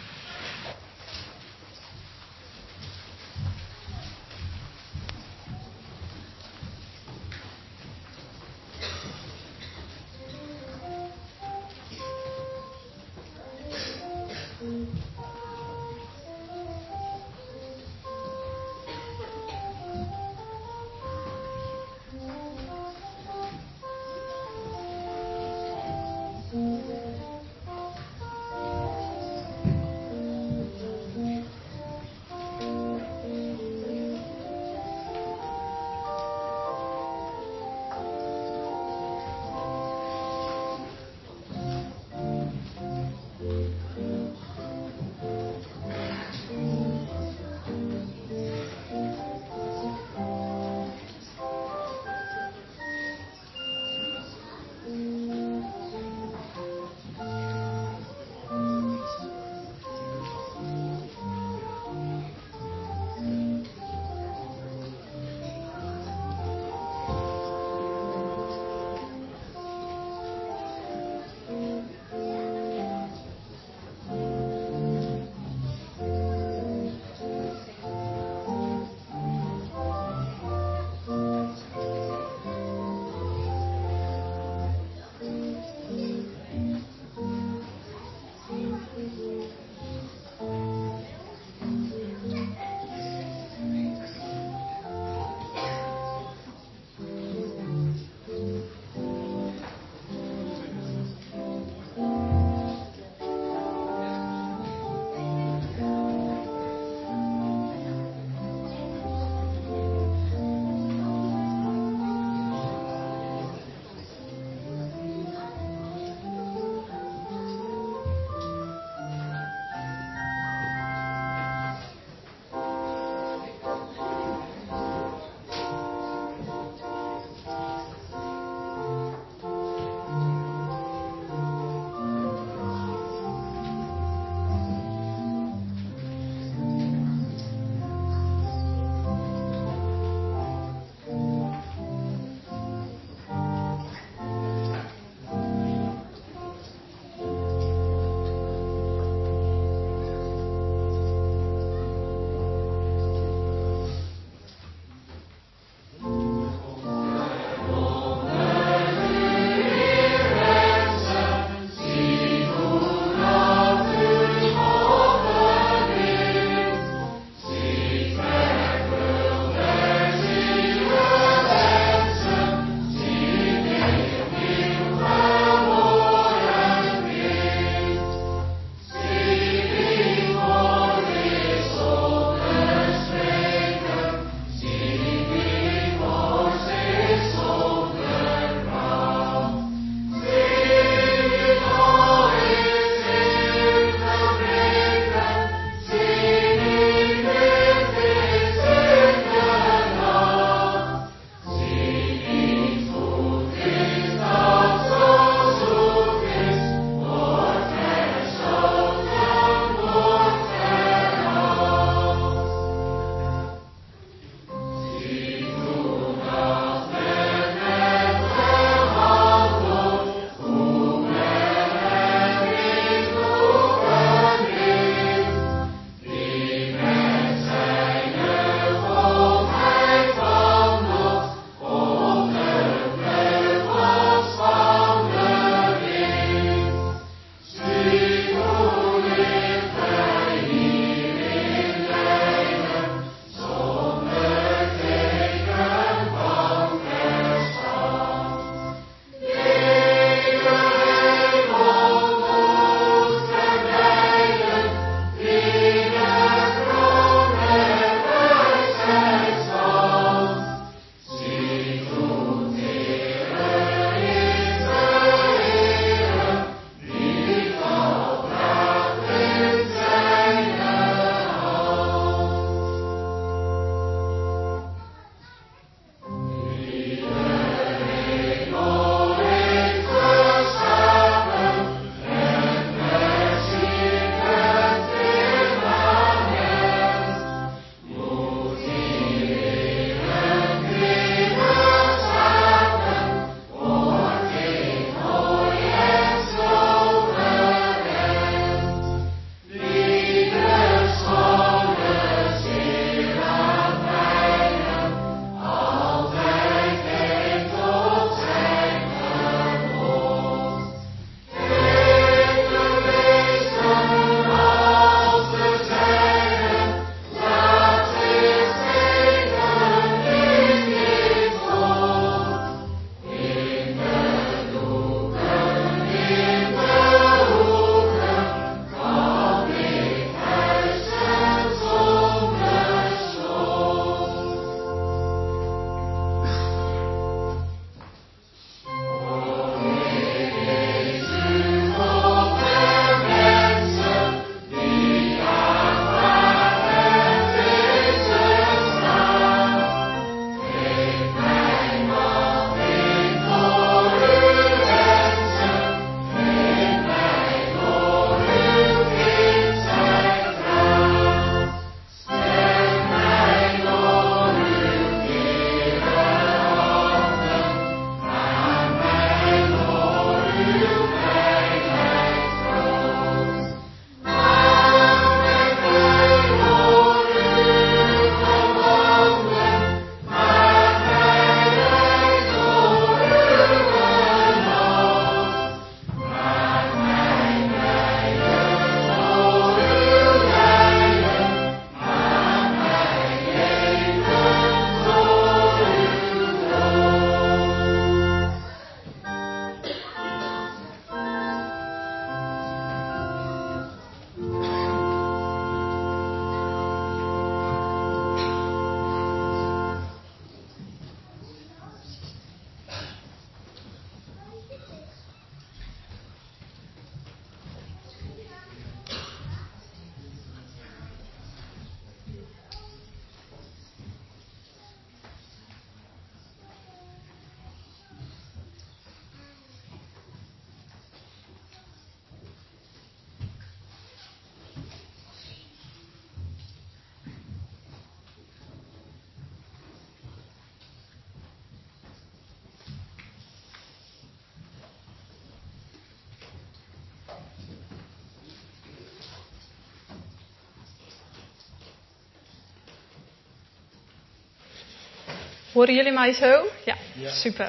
Horen jullie mij zo? Ja, ja. Super.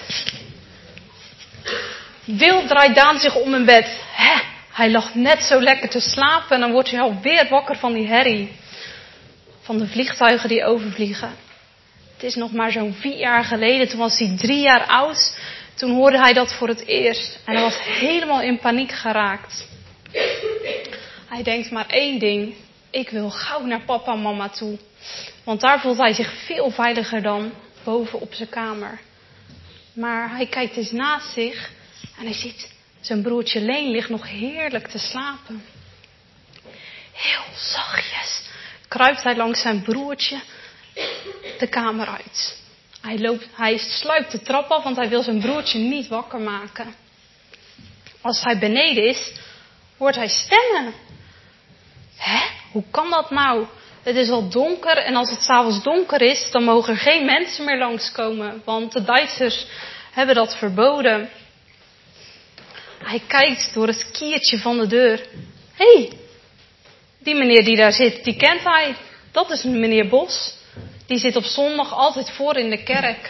Wild draait Daan zich om in bed. Hè, hij lag net zo lekker te slapen en dan wordt hij alweer wakker van die herrie. Van de vliegtuigen die overvliegen. Het is nog maar zo'n vier jaar geleden, toen was hij drie jaar oud. Toen hoorde hij dat voor het eerst en hij was helemaal in paniek geraakt. Hij denkt maar één ding. Ik wil gauw naar papa en mama toe. Want daar voelt hij zich veel veiliger dan boven op zijn kamer. Maar hij kijkt eens naast zich en hij ziet zijn broertje Leen ligt nog heerlijk te slapen. Heel zachtjes kruipt hij langs zijn broertje de kamer uit. Hij, loopt, hij sluipt de trap af, want hij wil zijn broertje niet wakker maken. Als hij beneden is, hoort hij stemmen. Hè? Hoe kan dat nou? Het is al donker en als het 's avonds donker is, dan mogen er geen mensen meer langskomen. Want de Duitsers hebben dat verboden. Hij kijkt door het kiertje van de deur. Hé, hey, die meneer die daar zit, die kent hij. Dat is meneer Bos. Die zit op zondag altijd voor in de kerk.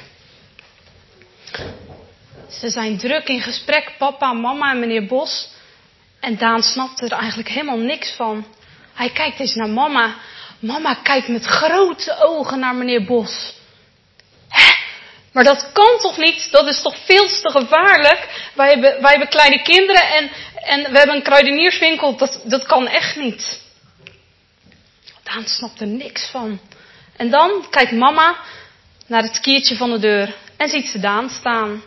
Ze zijn druk in gesprek, papa, mama en meneer Bos. En Daan snapt er eigenlijk helemaal niks van. Hij kijkt eens naar mama. Mama kijkt met grote ogen naar meneer Bos. Hè? Maar dat kan toch niet? Dat is toch veel te gevaarlijk? Wij hebben, wij hebben kleine kinderen en, en we hebben een kruidenierswinkel. Dat, dat kan echt niet. Daan snapt er niks van. En dan kijkt mama naar het kiertje van de deur en ziet ze Daan staan.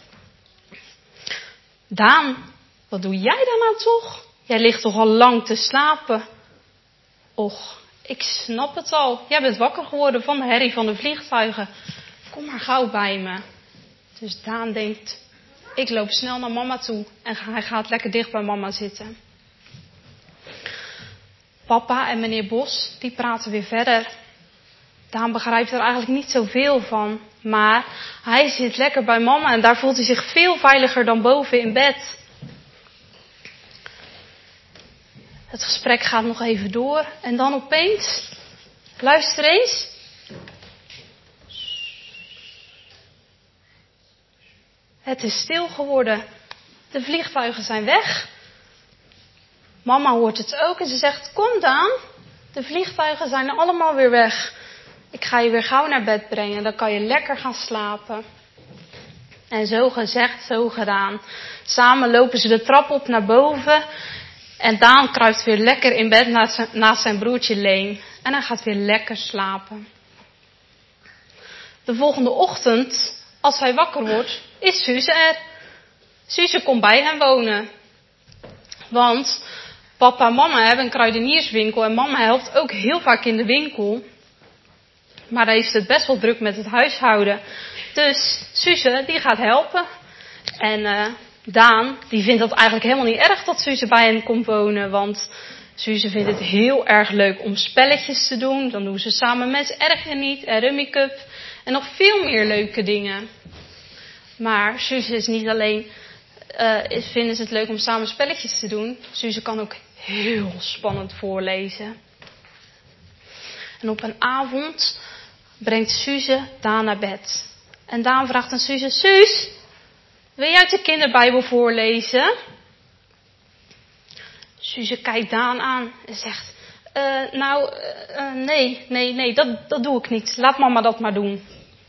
Daan, wat doe jij daar nou toch? Jij ligt toch al lang te slapen? Och, ik snap het al. Jij bent wakker geworden van de herrie van de vliegtuigen. Kom maar gauw bij me. Dus Daan denkt, ik loop snel naar mama toe en hij gaat lekker dicht bij mama zitten. Papa en meneer Bos, die praten weer verder. Daan begrijpt er eigenlijk niet zoveel van. Maar hij zit lekker bij mama en daar voelt hij zich veel veiliger dan boven in bed. Het gesprek gaat nog even door. En dan opeens, luister eens. Het is stil geworden. De vliegtuigen zijn weg. Mama hoort het ook en ze zegt, kom Daan. De vliegtuigen zijn allemaal weer weg. Ik ga je weer gauw naar bed brengen. Dan kan je lekker gaan slapen. En zo gezegd, zo gedaan. Samen lopen ze de trap op naar boven. En Daan kruipt weer lekker in bed naast zijn, naast zijn broertje Leen. En hij gaat weer lekker slapen. De volgende ochtend, als hij wakker wordt, is Suze er. Suze komt bij hem wonen. Want papa en mama hebben een kruidenierswinkel. En mama helpt ook heel vaak in de winkel. Maar hij heeft het best wel druk met het huishouden. Dus Suze, die gaat helpen. En uh, Daan, die vindt dat eigenlijk helemaal niet erg dat Suze bij hen komt wonen. Want Suze vindt het heel erg leuk om spelletjes te doen. Dan doen ze samen Mens Erger Niet en Rummy Cup. En nog veel meer leuke dingen. Maar Suze is niet alleen... Uh, vinden ze het leuk om samen spelletjes te doen. Suze kan ook heel spannend voorlezen. En op een avond brengt Suze Daan naar bed. En Daan vraagt aan Suze, Suus, wil jij uit de kinderbijbel voorlezen? Suze kijkt Daan aan en zegt, uh, nou, uh, nee, nee, nee, dat, dat doe ik niet. Laat mama dat maar doen.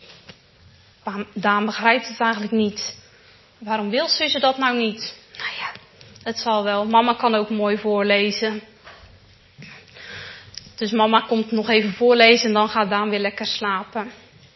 Daan begrijpt het eigenlijk niet. Waarom wil Suze dat nou niet? Nou ja, het zal wel. Mama kan ook mooi voorlezen. Dus mama komt nog even voorlezen en dan gaat Daan weer lekker slapen.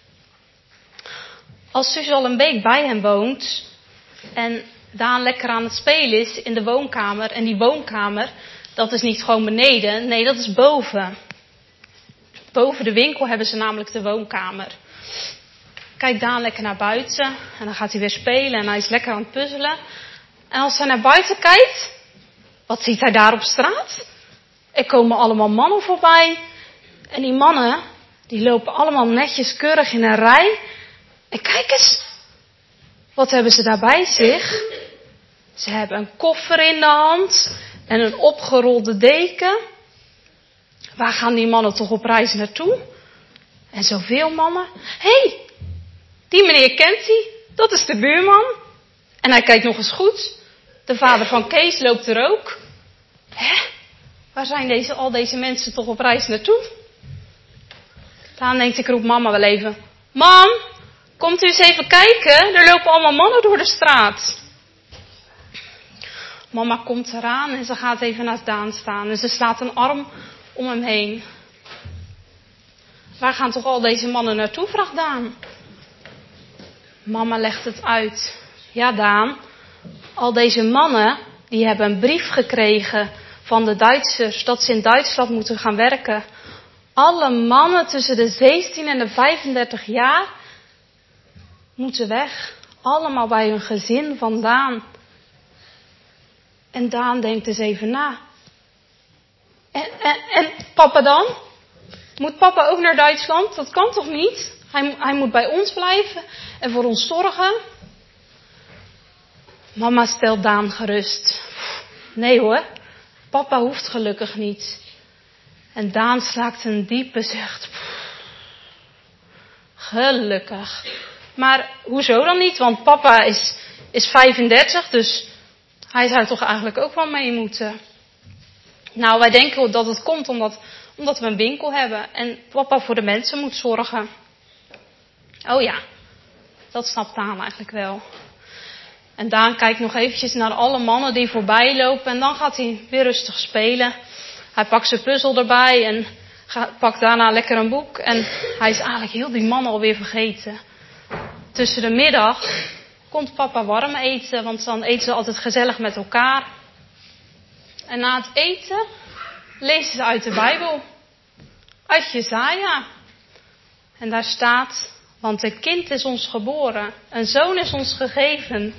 Als Suze al een week bij hem woont en Daan lekker aan het spelen is in de woonkamer. En die woonkamer, dat is niet gewoon beneden, nee, dat is boven. Boven de winkel hebben ze namelijk de woonkamer. Kijkt Daan lekker naar buiten en dan gaat hij weer spelen en hij is lekker aan het puzzelen. En als hij naar buiten kijkt, wat ziet hij daar op straat? Er komen allemaal mannen voorbij. En die mannen, die lopen allemaal netjes keurig in een rij. En kijk eens, wat hebben ze daar bij zich? Ze hebben een koffer in de hand en een opgerolde deken. Waar gaan die mannen toch op reis naartoe? En zoveel mannen. Hé, hey, Die meneer kent hij, dat is de buurman. En hij kijkt nog eens goed. De vader van Kees loopt er ook. Hè? Waar zijn deze, al deze mensen toch op reis naartoe? Daan denkt, ik roep mama wel even. Mam, komt u eens even kijken? Er lopen allemaal mannen door de straat. Mama komt eraan en ze gaat even naast Daan staan. En ze slaat een arm om hem heen. Waar gaan toch al deze mannen naartoe, vraagt Daan. Mama legt het uit. Ja, Daan, al deze mannen, die hebben een brief gekregen van de Duitsers, dat ze in Duitsland moeten gaan werken. Alle mannen tussen de zestien en de vijfendertig jaar moeten weg. Allemaal bij hun gezin vandaan. En Daan denkt eens even na. En, en, en papa dan? Moet papa ook naar Duitsland? Dat kan toch niet? Hij, hij moet bij ons blijven en voor ons zorgen. Mama stelt Daan gerust. Nee hoor, papa hoeft gelukkig niet. En Daan slaakt een diepe zucht. Gelukkig. Maar hoezo dan niet? Want papa is, is vijfendertig, dus hij zou toch eigenlijk ook wel mee moeten. Nou, wij denken dat het komt omdat, omdat we een winkel hebben en papa voor de mensen moet zorgen. Oh ja, dat snapt Daan eigenlijk wel. En Daan kijkt nog eventjes naar alle mannen die voorbij lopen en dan gaat hij weer rustig spelen. Hij pakt zijn puzzel erbij en gaat, pakt daarna lekker een boek. En hij is eigenlijk heel die mannen alweer vergeten. Tussen de middag komt papa warm eten, want dan eten ze altijd gezellig met elkaar. En na het eten lezen ze uit de Bijbel. Uit Jesaja. En daar staat, want een kind is ons geboren, een zoon is ons gegeven.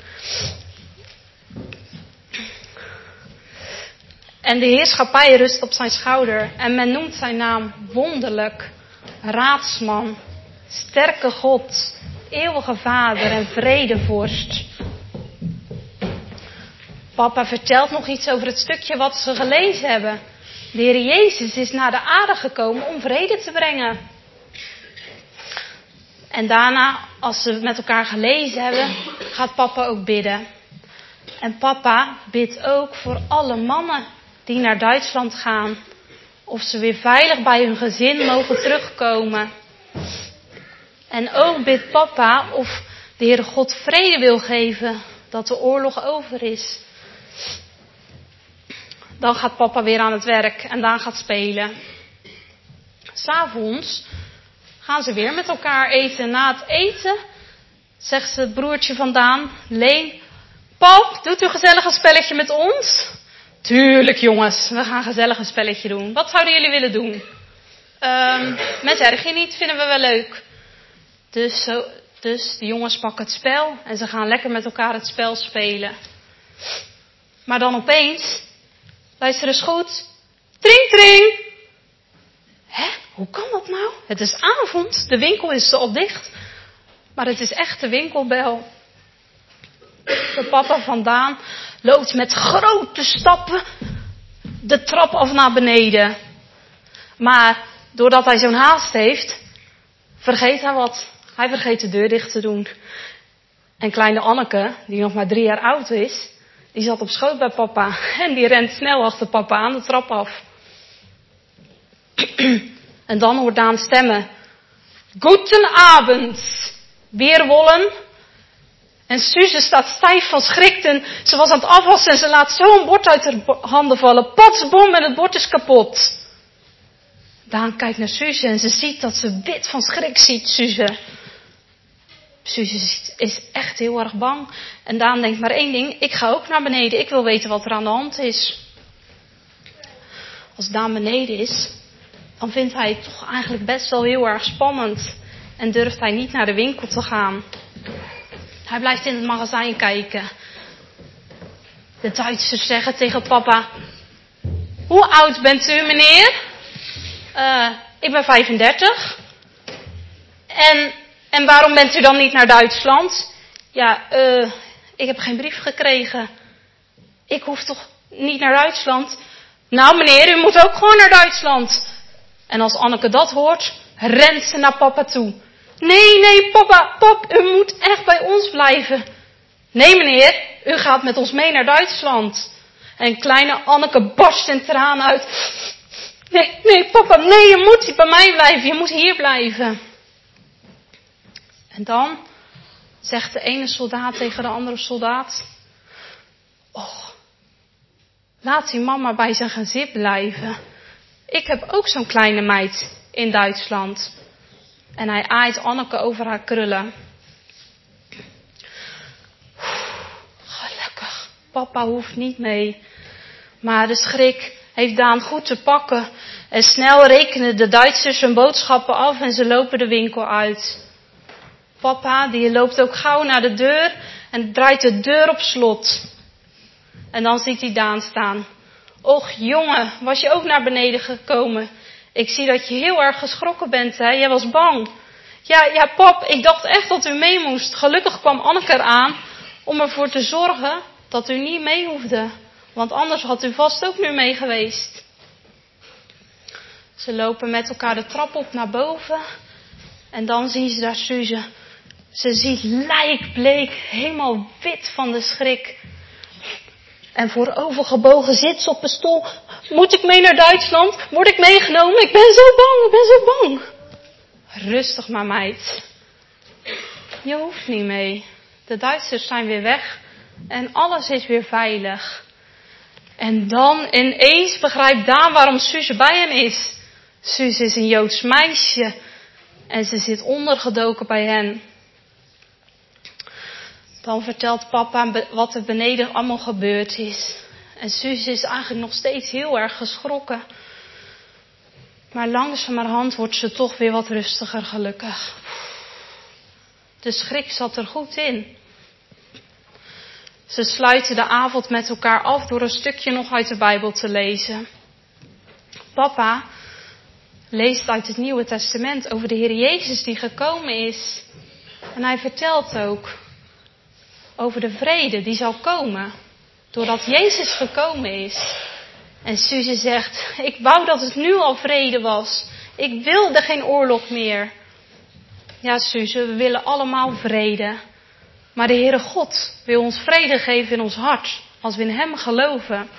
En de heerschappij rust op zijn schouder. En men noemt zijn naam wonderlijk, raadsman, sterke God, eeuwige vader en vredevorst. Papa vertelt nog iets over het stukje wat ze gelezen hebben. De Heer Jezus is naar de aarde gekomen om vrede te brengen. En daarna, als ze met elkaar gelezen hebben, gaat papa ook bidden. En papa bidt ook voor alle mannen die naar Duitsland gaan. Of ze weer veilig bij hun gezin mogen terugkomen. En ook bidt papa of de Heere God vrede wil geven, dat de oorlog over is. Dan gaat papa weer aan het werk en Daan gaat spelen. 'S'avonds gaan ze weer met elkaar eten. Na het eten zegt het broertje van Daan, Leen, pap, doet u gezellig een spelletje met ons? Tuurlijk jongens, we gaan gezellig een spelletje doen. Wat zouden jullie willen doen? Um, met erg je niet, vinden we wel leuk. Dus, zo, dus de jongens pakken het spel en ze gaan lekker met elkaar het spel spelen. Maar dan opeens, luister eens goed, tring tring. Hè, hoe kan dat nou? Het is avond, de winkel is al dicht. Maar het is echt de winkelbel. De papa van Daan loopt met grote stappen de trap af naar beneden. Maar doordat hij zo'n haast heeft, vergeet hij wat. Hij vergeet de deur dicht te doen. En kleine Anneke, die nog maar drie jaar oud is, die zat op schoot bij papa. En die rent snel achter papa aan de trap af. En dan hoort Daan stemmen. Guten Abend, weer wollen. En Suze staat stijf van schrik en ze was aan het afwassen en ze laat zo een bord uit haar handen vallen. Patsbom en het bord is kapot. Daan kijkt naar Suze en ze ziet dat ze wit van schrik ziet, Suze. Suze is echt heel erg bang. En Daan denkt maar één ding, ik ga ook naar beneden. Ik wil weten wat er aan de hand is. Als Daan beneden is, dan vindt hij het toch eigenlijk best wel heel erg spannend. En durft hij niet naar de winkel te gaan. Hij blijft in het magazijn kijken. De Duitsers zeggen tegen papa, hoe oud bent u, meneer? Uh, ik ben vijfendertig. En, en waarom bent u dan niet naar Duitsland? Ja, uh, ik heb geen brief gekregen. Ik hoef toch niet naar Duitsland? Nou meneer, u moet ook gewoon naar Duitsland. En als Anneke dat hoort, rent ze naar papa toe. Nee, nee, papa, pap, u moet echt bij ons blijven. Nee, meneer, u gaat met ons mee naar Duitsland. En kleine Anneke barst in tranen uit. Nee, nee, papa, nee, je moet hier bij mij blijven. Je moet hier blijven. En dan zegt de ene soldaat tegen de andere soldaat. Oh, laat die mama bij zijn gezin blijven. Ik heb ook zo'n kleine meid in Duitsland. En hij aait Anneke over haar krullen. Gelukkig, papa hoeft niet mee. Maar de schrik heeft Daan goed te pakken. En snel rekenen de Duitsers hun boodschappen af en ze lopen de winkel uit. Papa, die loopt ook gauw naar de deur en draait de deur op slot. En dan ziet hij Daan staan. Och jongen, was je ook naar beneden gekomen? Ik zie dat je heel erg geschrokken bent, hè? Jij was bang. Ja, ja, pap, ik dacht echt dat u mee moest. Gelukkig kwam Anneke eraan om ervoor te zorgen dat u niet mee hoefde. Want anders had u vast ook nu mee geweest. Ze lopen met elkaar de trap op naar boven. En dan zien ze daar Suze. Ze ziet lijkbleek, helemaal wit van de schrik. En voorovergebogen zit ze op een stoel. Moet ik mee naar Duitsland? Word ik meegenomen? Ik ben zo bang, ik ben zo bang. Rustig maar, meid. Je hoeft niet mee. De Duitsers zijn weer weg. En alles is weer veilig. En dan ineens begrijpt Daan waarom Suze bij hen is. Suze is een Joods meisje. En ze zit ondergedoken bij hen. Dan vertelt papa wat er beneden allemaal gebeurd is. En Suze is eigenlijk nog steeds heel erg geschrokken. Maar langzamerhand wordt ze toch weer wat rustiger, gelukkig. De schrik zat er goed in. Ze sluiten de avond met elkaar af door een stukje nog uit de Bijbel te lezen. Papa leest uit het Nieuwe Testament over de Heer Jezus die gekomen is. En hij vertelt ook over de vrede die zal komen. Doordat Jezus gekomen is. En Suze zegt, ik wou dat het nu al vrede was. Ik wilde geen oorlog meer. Ja, Suze, we willen allemaal vrede. Maar de Heere God wil ons vrede geven in ons hart. Als we in Hem geloven.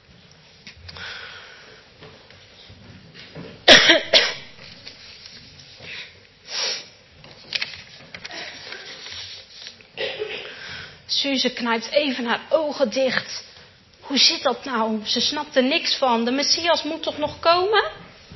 Suze knijpt even haar ogen dicht. Hoe zit dat nou? Ze snapt er niks van. De Messias moet toch nog komen?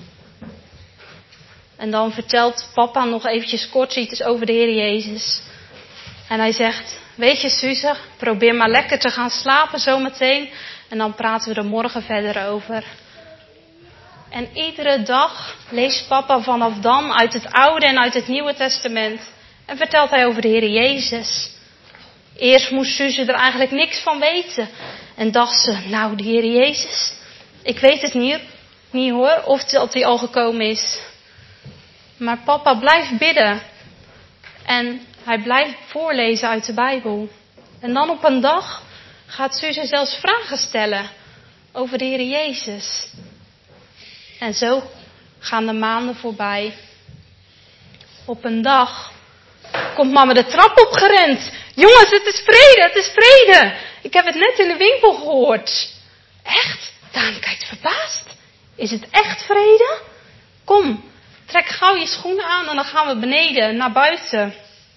En dan vertelt papa nog eventjes kort iets over de Heer Jezus. En hij zegt, weet je Suze, probeer maar lekker te gaan slapen zometeen. En dan praten we er morgen verder over. En iedere dag leest papa vanaf dan uit het Oude en uit het Nieuwe Testament. En vertelt hij over de Heer Jezus. Eerst moest Suze er eigenlijk niks van weten. En dacht ze, nou de Heer Jezus, ik weet het niet, niet hoor, of dat hij al gekomen is. Maar papa blijft bidden. En hij blijft voorlezen uit de Bijbel. En dan op een dag gaat Suze zelfs vragen stellen over de Heer Jezus. En zo gaan de maanden voorbij. Op een dag komt mama de trap opgerend. Jongens, het is vrede, het is vrede. Ik heb het net in de winkel gehoord. Echt? Daan kijkt verbaasd. Is het echt vrede? Kom, trek gauw je schoenen aan en dan gaan we beneden naar buiten.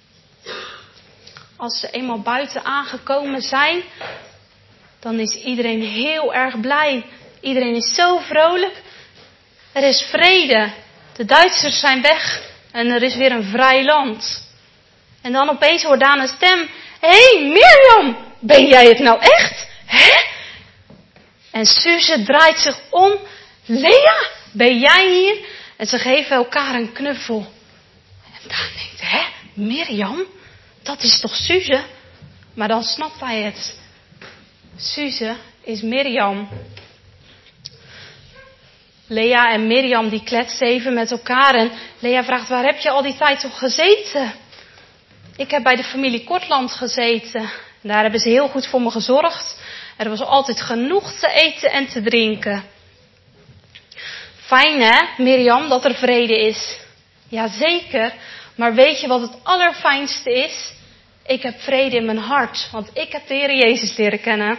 Als ze eenmaal buiten aangekomen zijn, dan is iedereen heel erg blij. Iedereen is zo vrolijk. Er is vrede. De Duitsers zijn weg en er is weer een vrij land. En dan opeens hoort Daan een stem. Hé, hey, Mirjam, ben jij het nou echt? Hè? En Suze draait zich om. Lea, ben jij hier? En ze geven elkaar een knuffel. En Daan denkt, hè, Mirjam? Dat is toch Suze? Maar dan snapt hij het. Suze is Mirjam. Lea en Mirjam die kletsen even met elkaar. En Lea vraagt, waar heb je al die tijd toch gezeten? Ik heb bij de familie Kortland gezeten. En daar hebben ze heel goed voor me gezorgd. Er was altijd genoeg te eten en te drinken. Fijn hè, Mirjam, dat er vrede is. Jazeker, Maar weet je wat het allerfijnste is? Ik heb vrede in mijn hart, want ik heb de Heer Jezus leren kennen.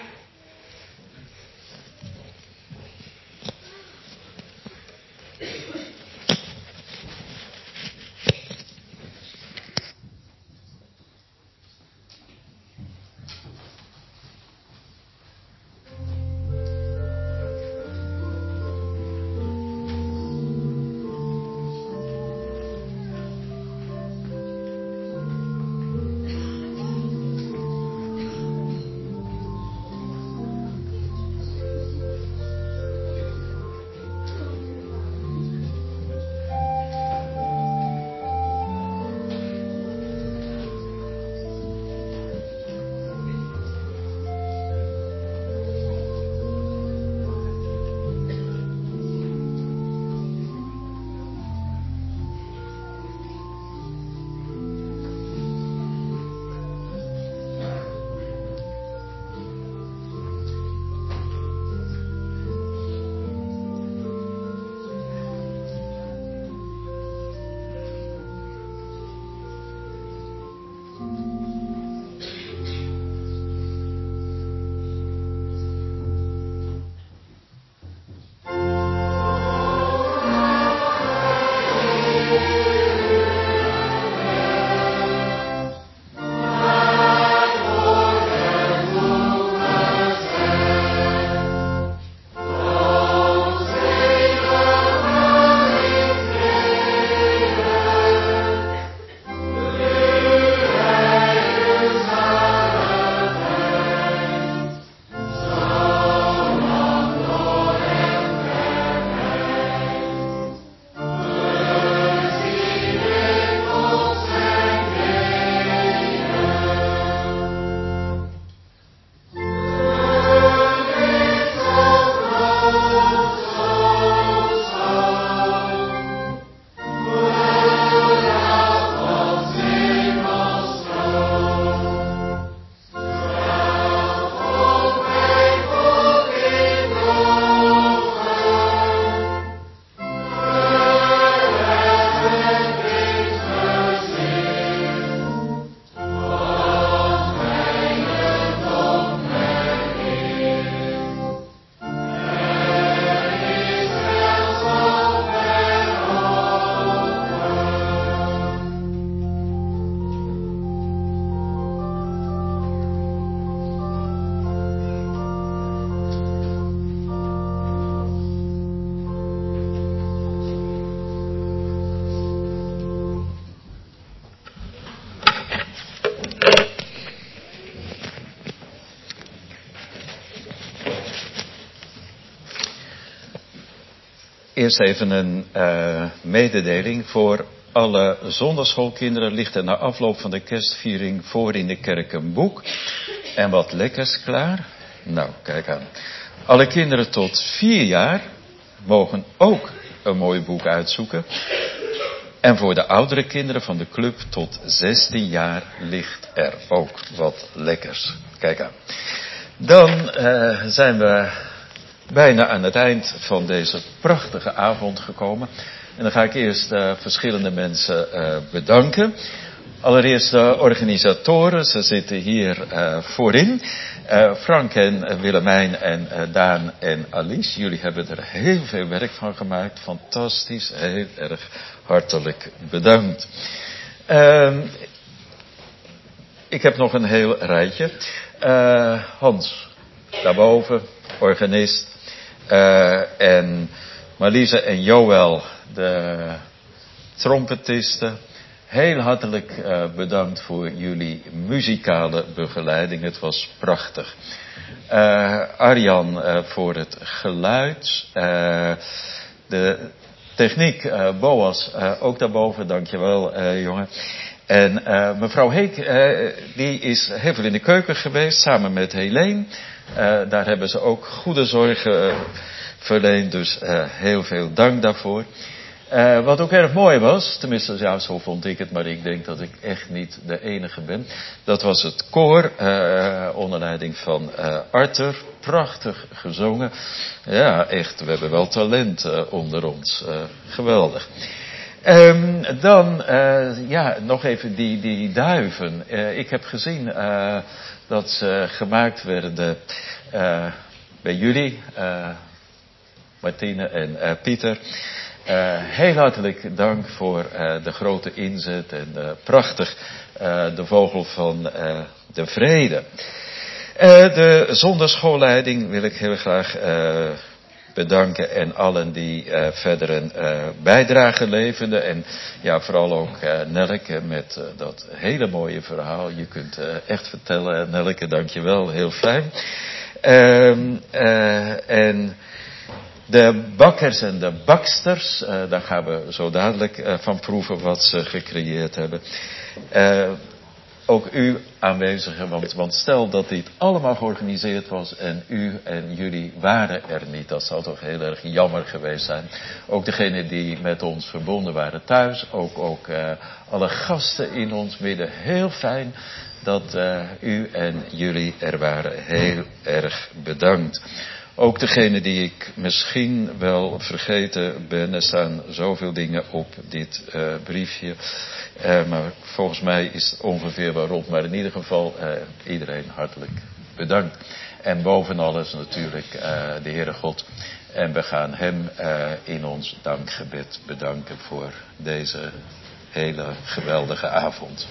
Eerst even een uh, mededeling voor alle zondagschoolkinderen. Ligt er na afloop van de kerstviering voor in de kerk een boek en wat lekkers klaar. Nou, kijk aan. Alle kinderen tot vier jaar mogen ook een mooi boek uitzoeken. En voor de oudere kinderen van de club tot zestien jaar ligt er ook wat lekkers. Kijk aan. Dan uh, zijn we bijna aan het eind van deze prachtige avond gekomen. En dan ga ik eerst uh, verschillende mensen uh, bedanken. Allereerst de organisatoren, ze zitten hier uh, voorin. Uh, Frank en uh, Willemijn en uh, Daan en Alice. Jullie hebben er heel veel werk van gemaakt. Fantastisch, heel erg hartelijk bedankt. Uh, ik heb nog een heel rijtje. Uh, Hans, daarboven, organist. Uh, en Marliese en Joël, de trompetisten. Heel hartelijk uh, bedankt voor jullie muzikale begeleiding. Het was prachtig. Uh, Arjan uh, voor het geluid. Uh, de techniek, uh, Boas, uh, ook daarboven. Dankjewel, uh, jongen. En uh, mevrouw Heek, uh, die is heel veel in de keuken geweest, samen met Helene. Uh, daar hebben ze ook goede zorgen uh, verleend, dus uh, heel veel dank daarvoor. Uh, wat ook erg mooi was, tenminste ja, zo vond ik het, maar ik denk dat ik echt niet de enige ben. Dat was het koor, uh, onder leiding van uh, Arthur. Prachtig gezongen. Ja, echt, we hebben wel talent uh, onder ons. Uh, geweldig. Um, dan, uh, ja, nog even die, die duiven. Uh, ik heb gezien uh, dat ze gemaakt werden uh, bij jullie, uh, Martine en uh, Pieter. Uh, heel hartelijk dank voor uh, de grote inzet en uh, prachtig uh, de vogel van uh, de vrede. Uh, de zondagschoolleiding wil ik heel graag uh, bedanken en allen die uh, verder een uh, bijdrage leverden. En ja, vooral ook uh, Nelleke met uh, dat hele mooie verhaal. Je kunt uh, echt vertellen, Nelleke, dankjewel, heel fijn. Uh, uh, en de bakkers en de baksters, uh, daar gaan we zo dadelijk uh, van proeven wat ze gecreëerd hebben. Uh, Ook u aanwezigen, want, want stel dat dit allemaal georganiseerd was en u en jullie waren er niet. Dat zou toch heel erg jammer geweest zijn. Ook degenen die met ons verbonden waren thuis, ook, ook uh, alle gasten in ons midden. Heel fijn dat uh, u en jullie er waren. Heel erg bedankt. Ook degene die ik misschien wel vergeten ben. Er staan zoveel dingen op dit uh, briefje. Uh, maar volgens mij is het ongeveer wel rond. Maar in ieder geval uh, iedereen hartelijk bedankt. En boven alles natuurlijk uh, de Heere God. En we gaan hem uh, in ons dankgebed bedanken voor deze hele geweldige avond.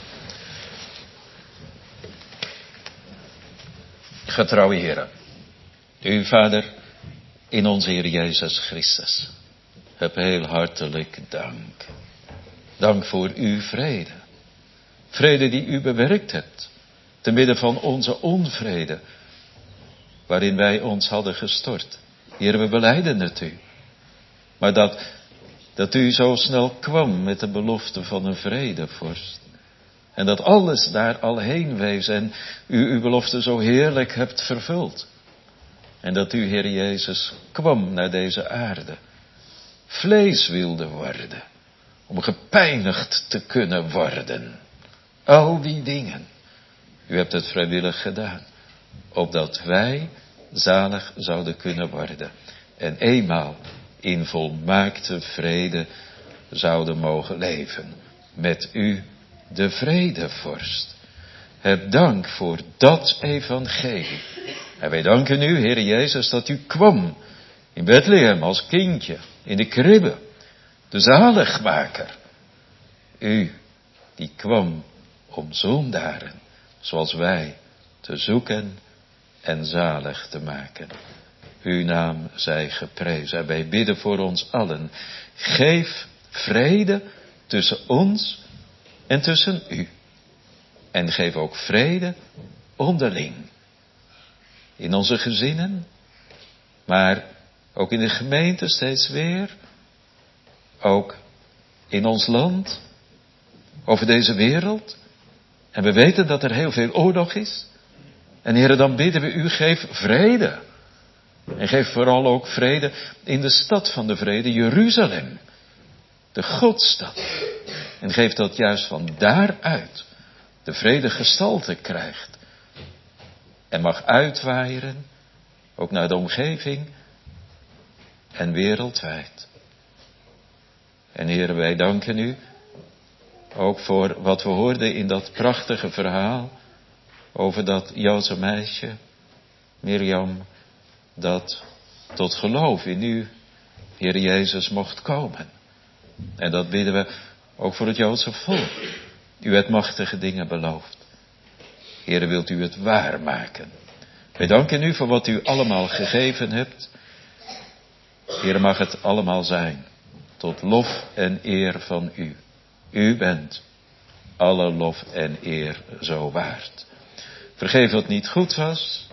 Getrouwe Heere. U, Vader, in onze Heer Jezus Christus, heb heel hartelijk dank. Dank voor uw vrede. Vrede die u bewerkt hebt, te midden van onze onvrede, waarin wij ons hadden gestort. Heer, we belijden het u. Maar dat, dat u zo snel kwam met de belofte van een vredevorst. En dat alles daar al heen wees en u uw belofte zo heerlijk hebt vervuld. En dat u, Heer Jezus, kwam naar deze aarde. Vlees wilde worden. Om gepijnigd te kunnen worden. Al die dingen. U hebt het vrijwillig gedaan. Opdat wij zalig zouden kunnen worden. En eenmaal in volmaakte vrede zouden mogen leven. Met u, de vredevorst. Heb dank voor dat evangelie. En wij danken u, Heer Jezus, dat u kwam in Bethlehem als kindje, in de kribbe, de zaligmaker. U, die kwam om zondaren, zoals wij, te zoeken en zalig te maken. Uw naam zij geprezen. En wij bidden voor ons allen. Geef vrede tussen ons en tussen u. En geef ook vrede onderling. In onze gezinnen, maar ook in de gemeente steeds weer. Ook in ons land, over deze wereld. En we weten dat er heel veel oorlog is. En Heere, dan bidden we u, geef vrede. En geef vooral ook vrede in de stad van de vrede, Jeruzalem. De Godstad. En geef dat juist van daaruit de vrede gestalte krijgt. En mag uitwaaieren, ook naar de omgeving en wereldwijd. En Heere, wij danken u ook voor wat we hoorden in dat prachtige verhaal over dat Joodse meisje, Mirjam, dat tot geloof in u, Heer Jezus, mocht komen. En dat bidden we ook voor het Joodse volk. U hebt machtige dingen beloofd. Heere, wilt u het waarmaken. Wij danken u voor wat u allemaal gegeven hebt. Heere, mag het allemaal zijn. Tot lof en eer van u. U bent alle lof en eer zo waard. Vergeef wat niet goed was.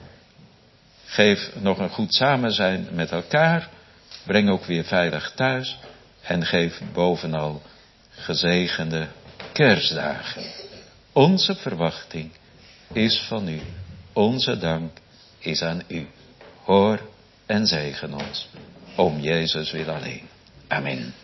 Geef nog een goed samen zijn met elkaar. Breng ook weer veilig thuis. En geef bovenal gezegende kerstdagen. Onze verwachting is van u. Onze dank is aan u. Hoor en zegen ons. Om Jezus wil alleen. Amen.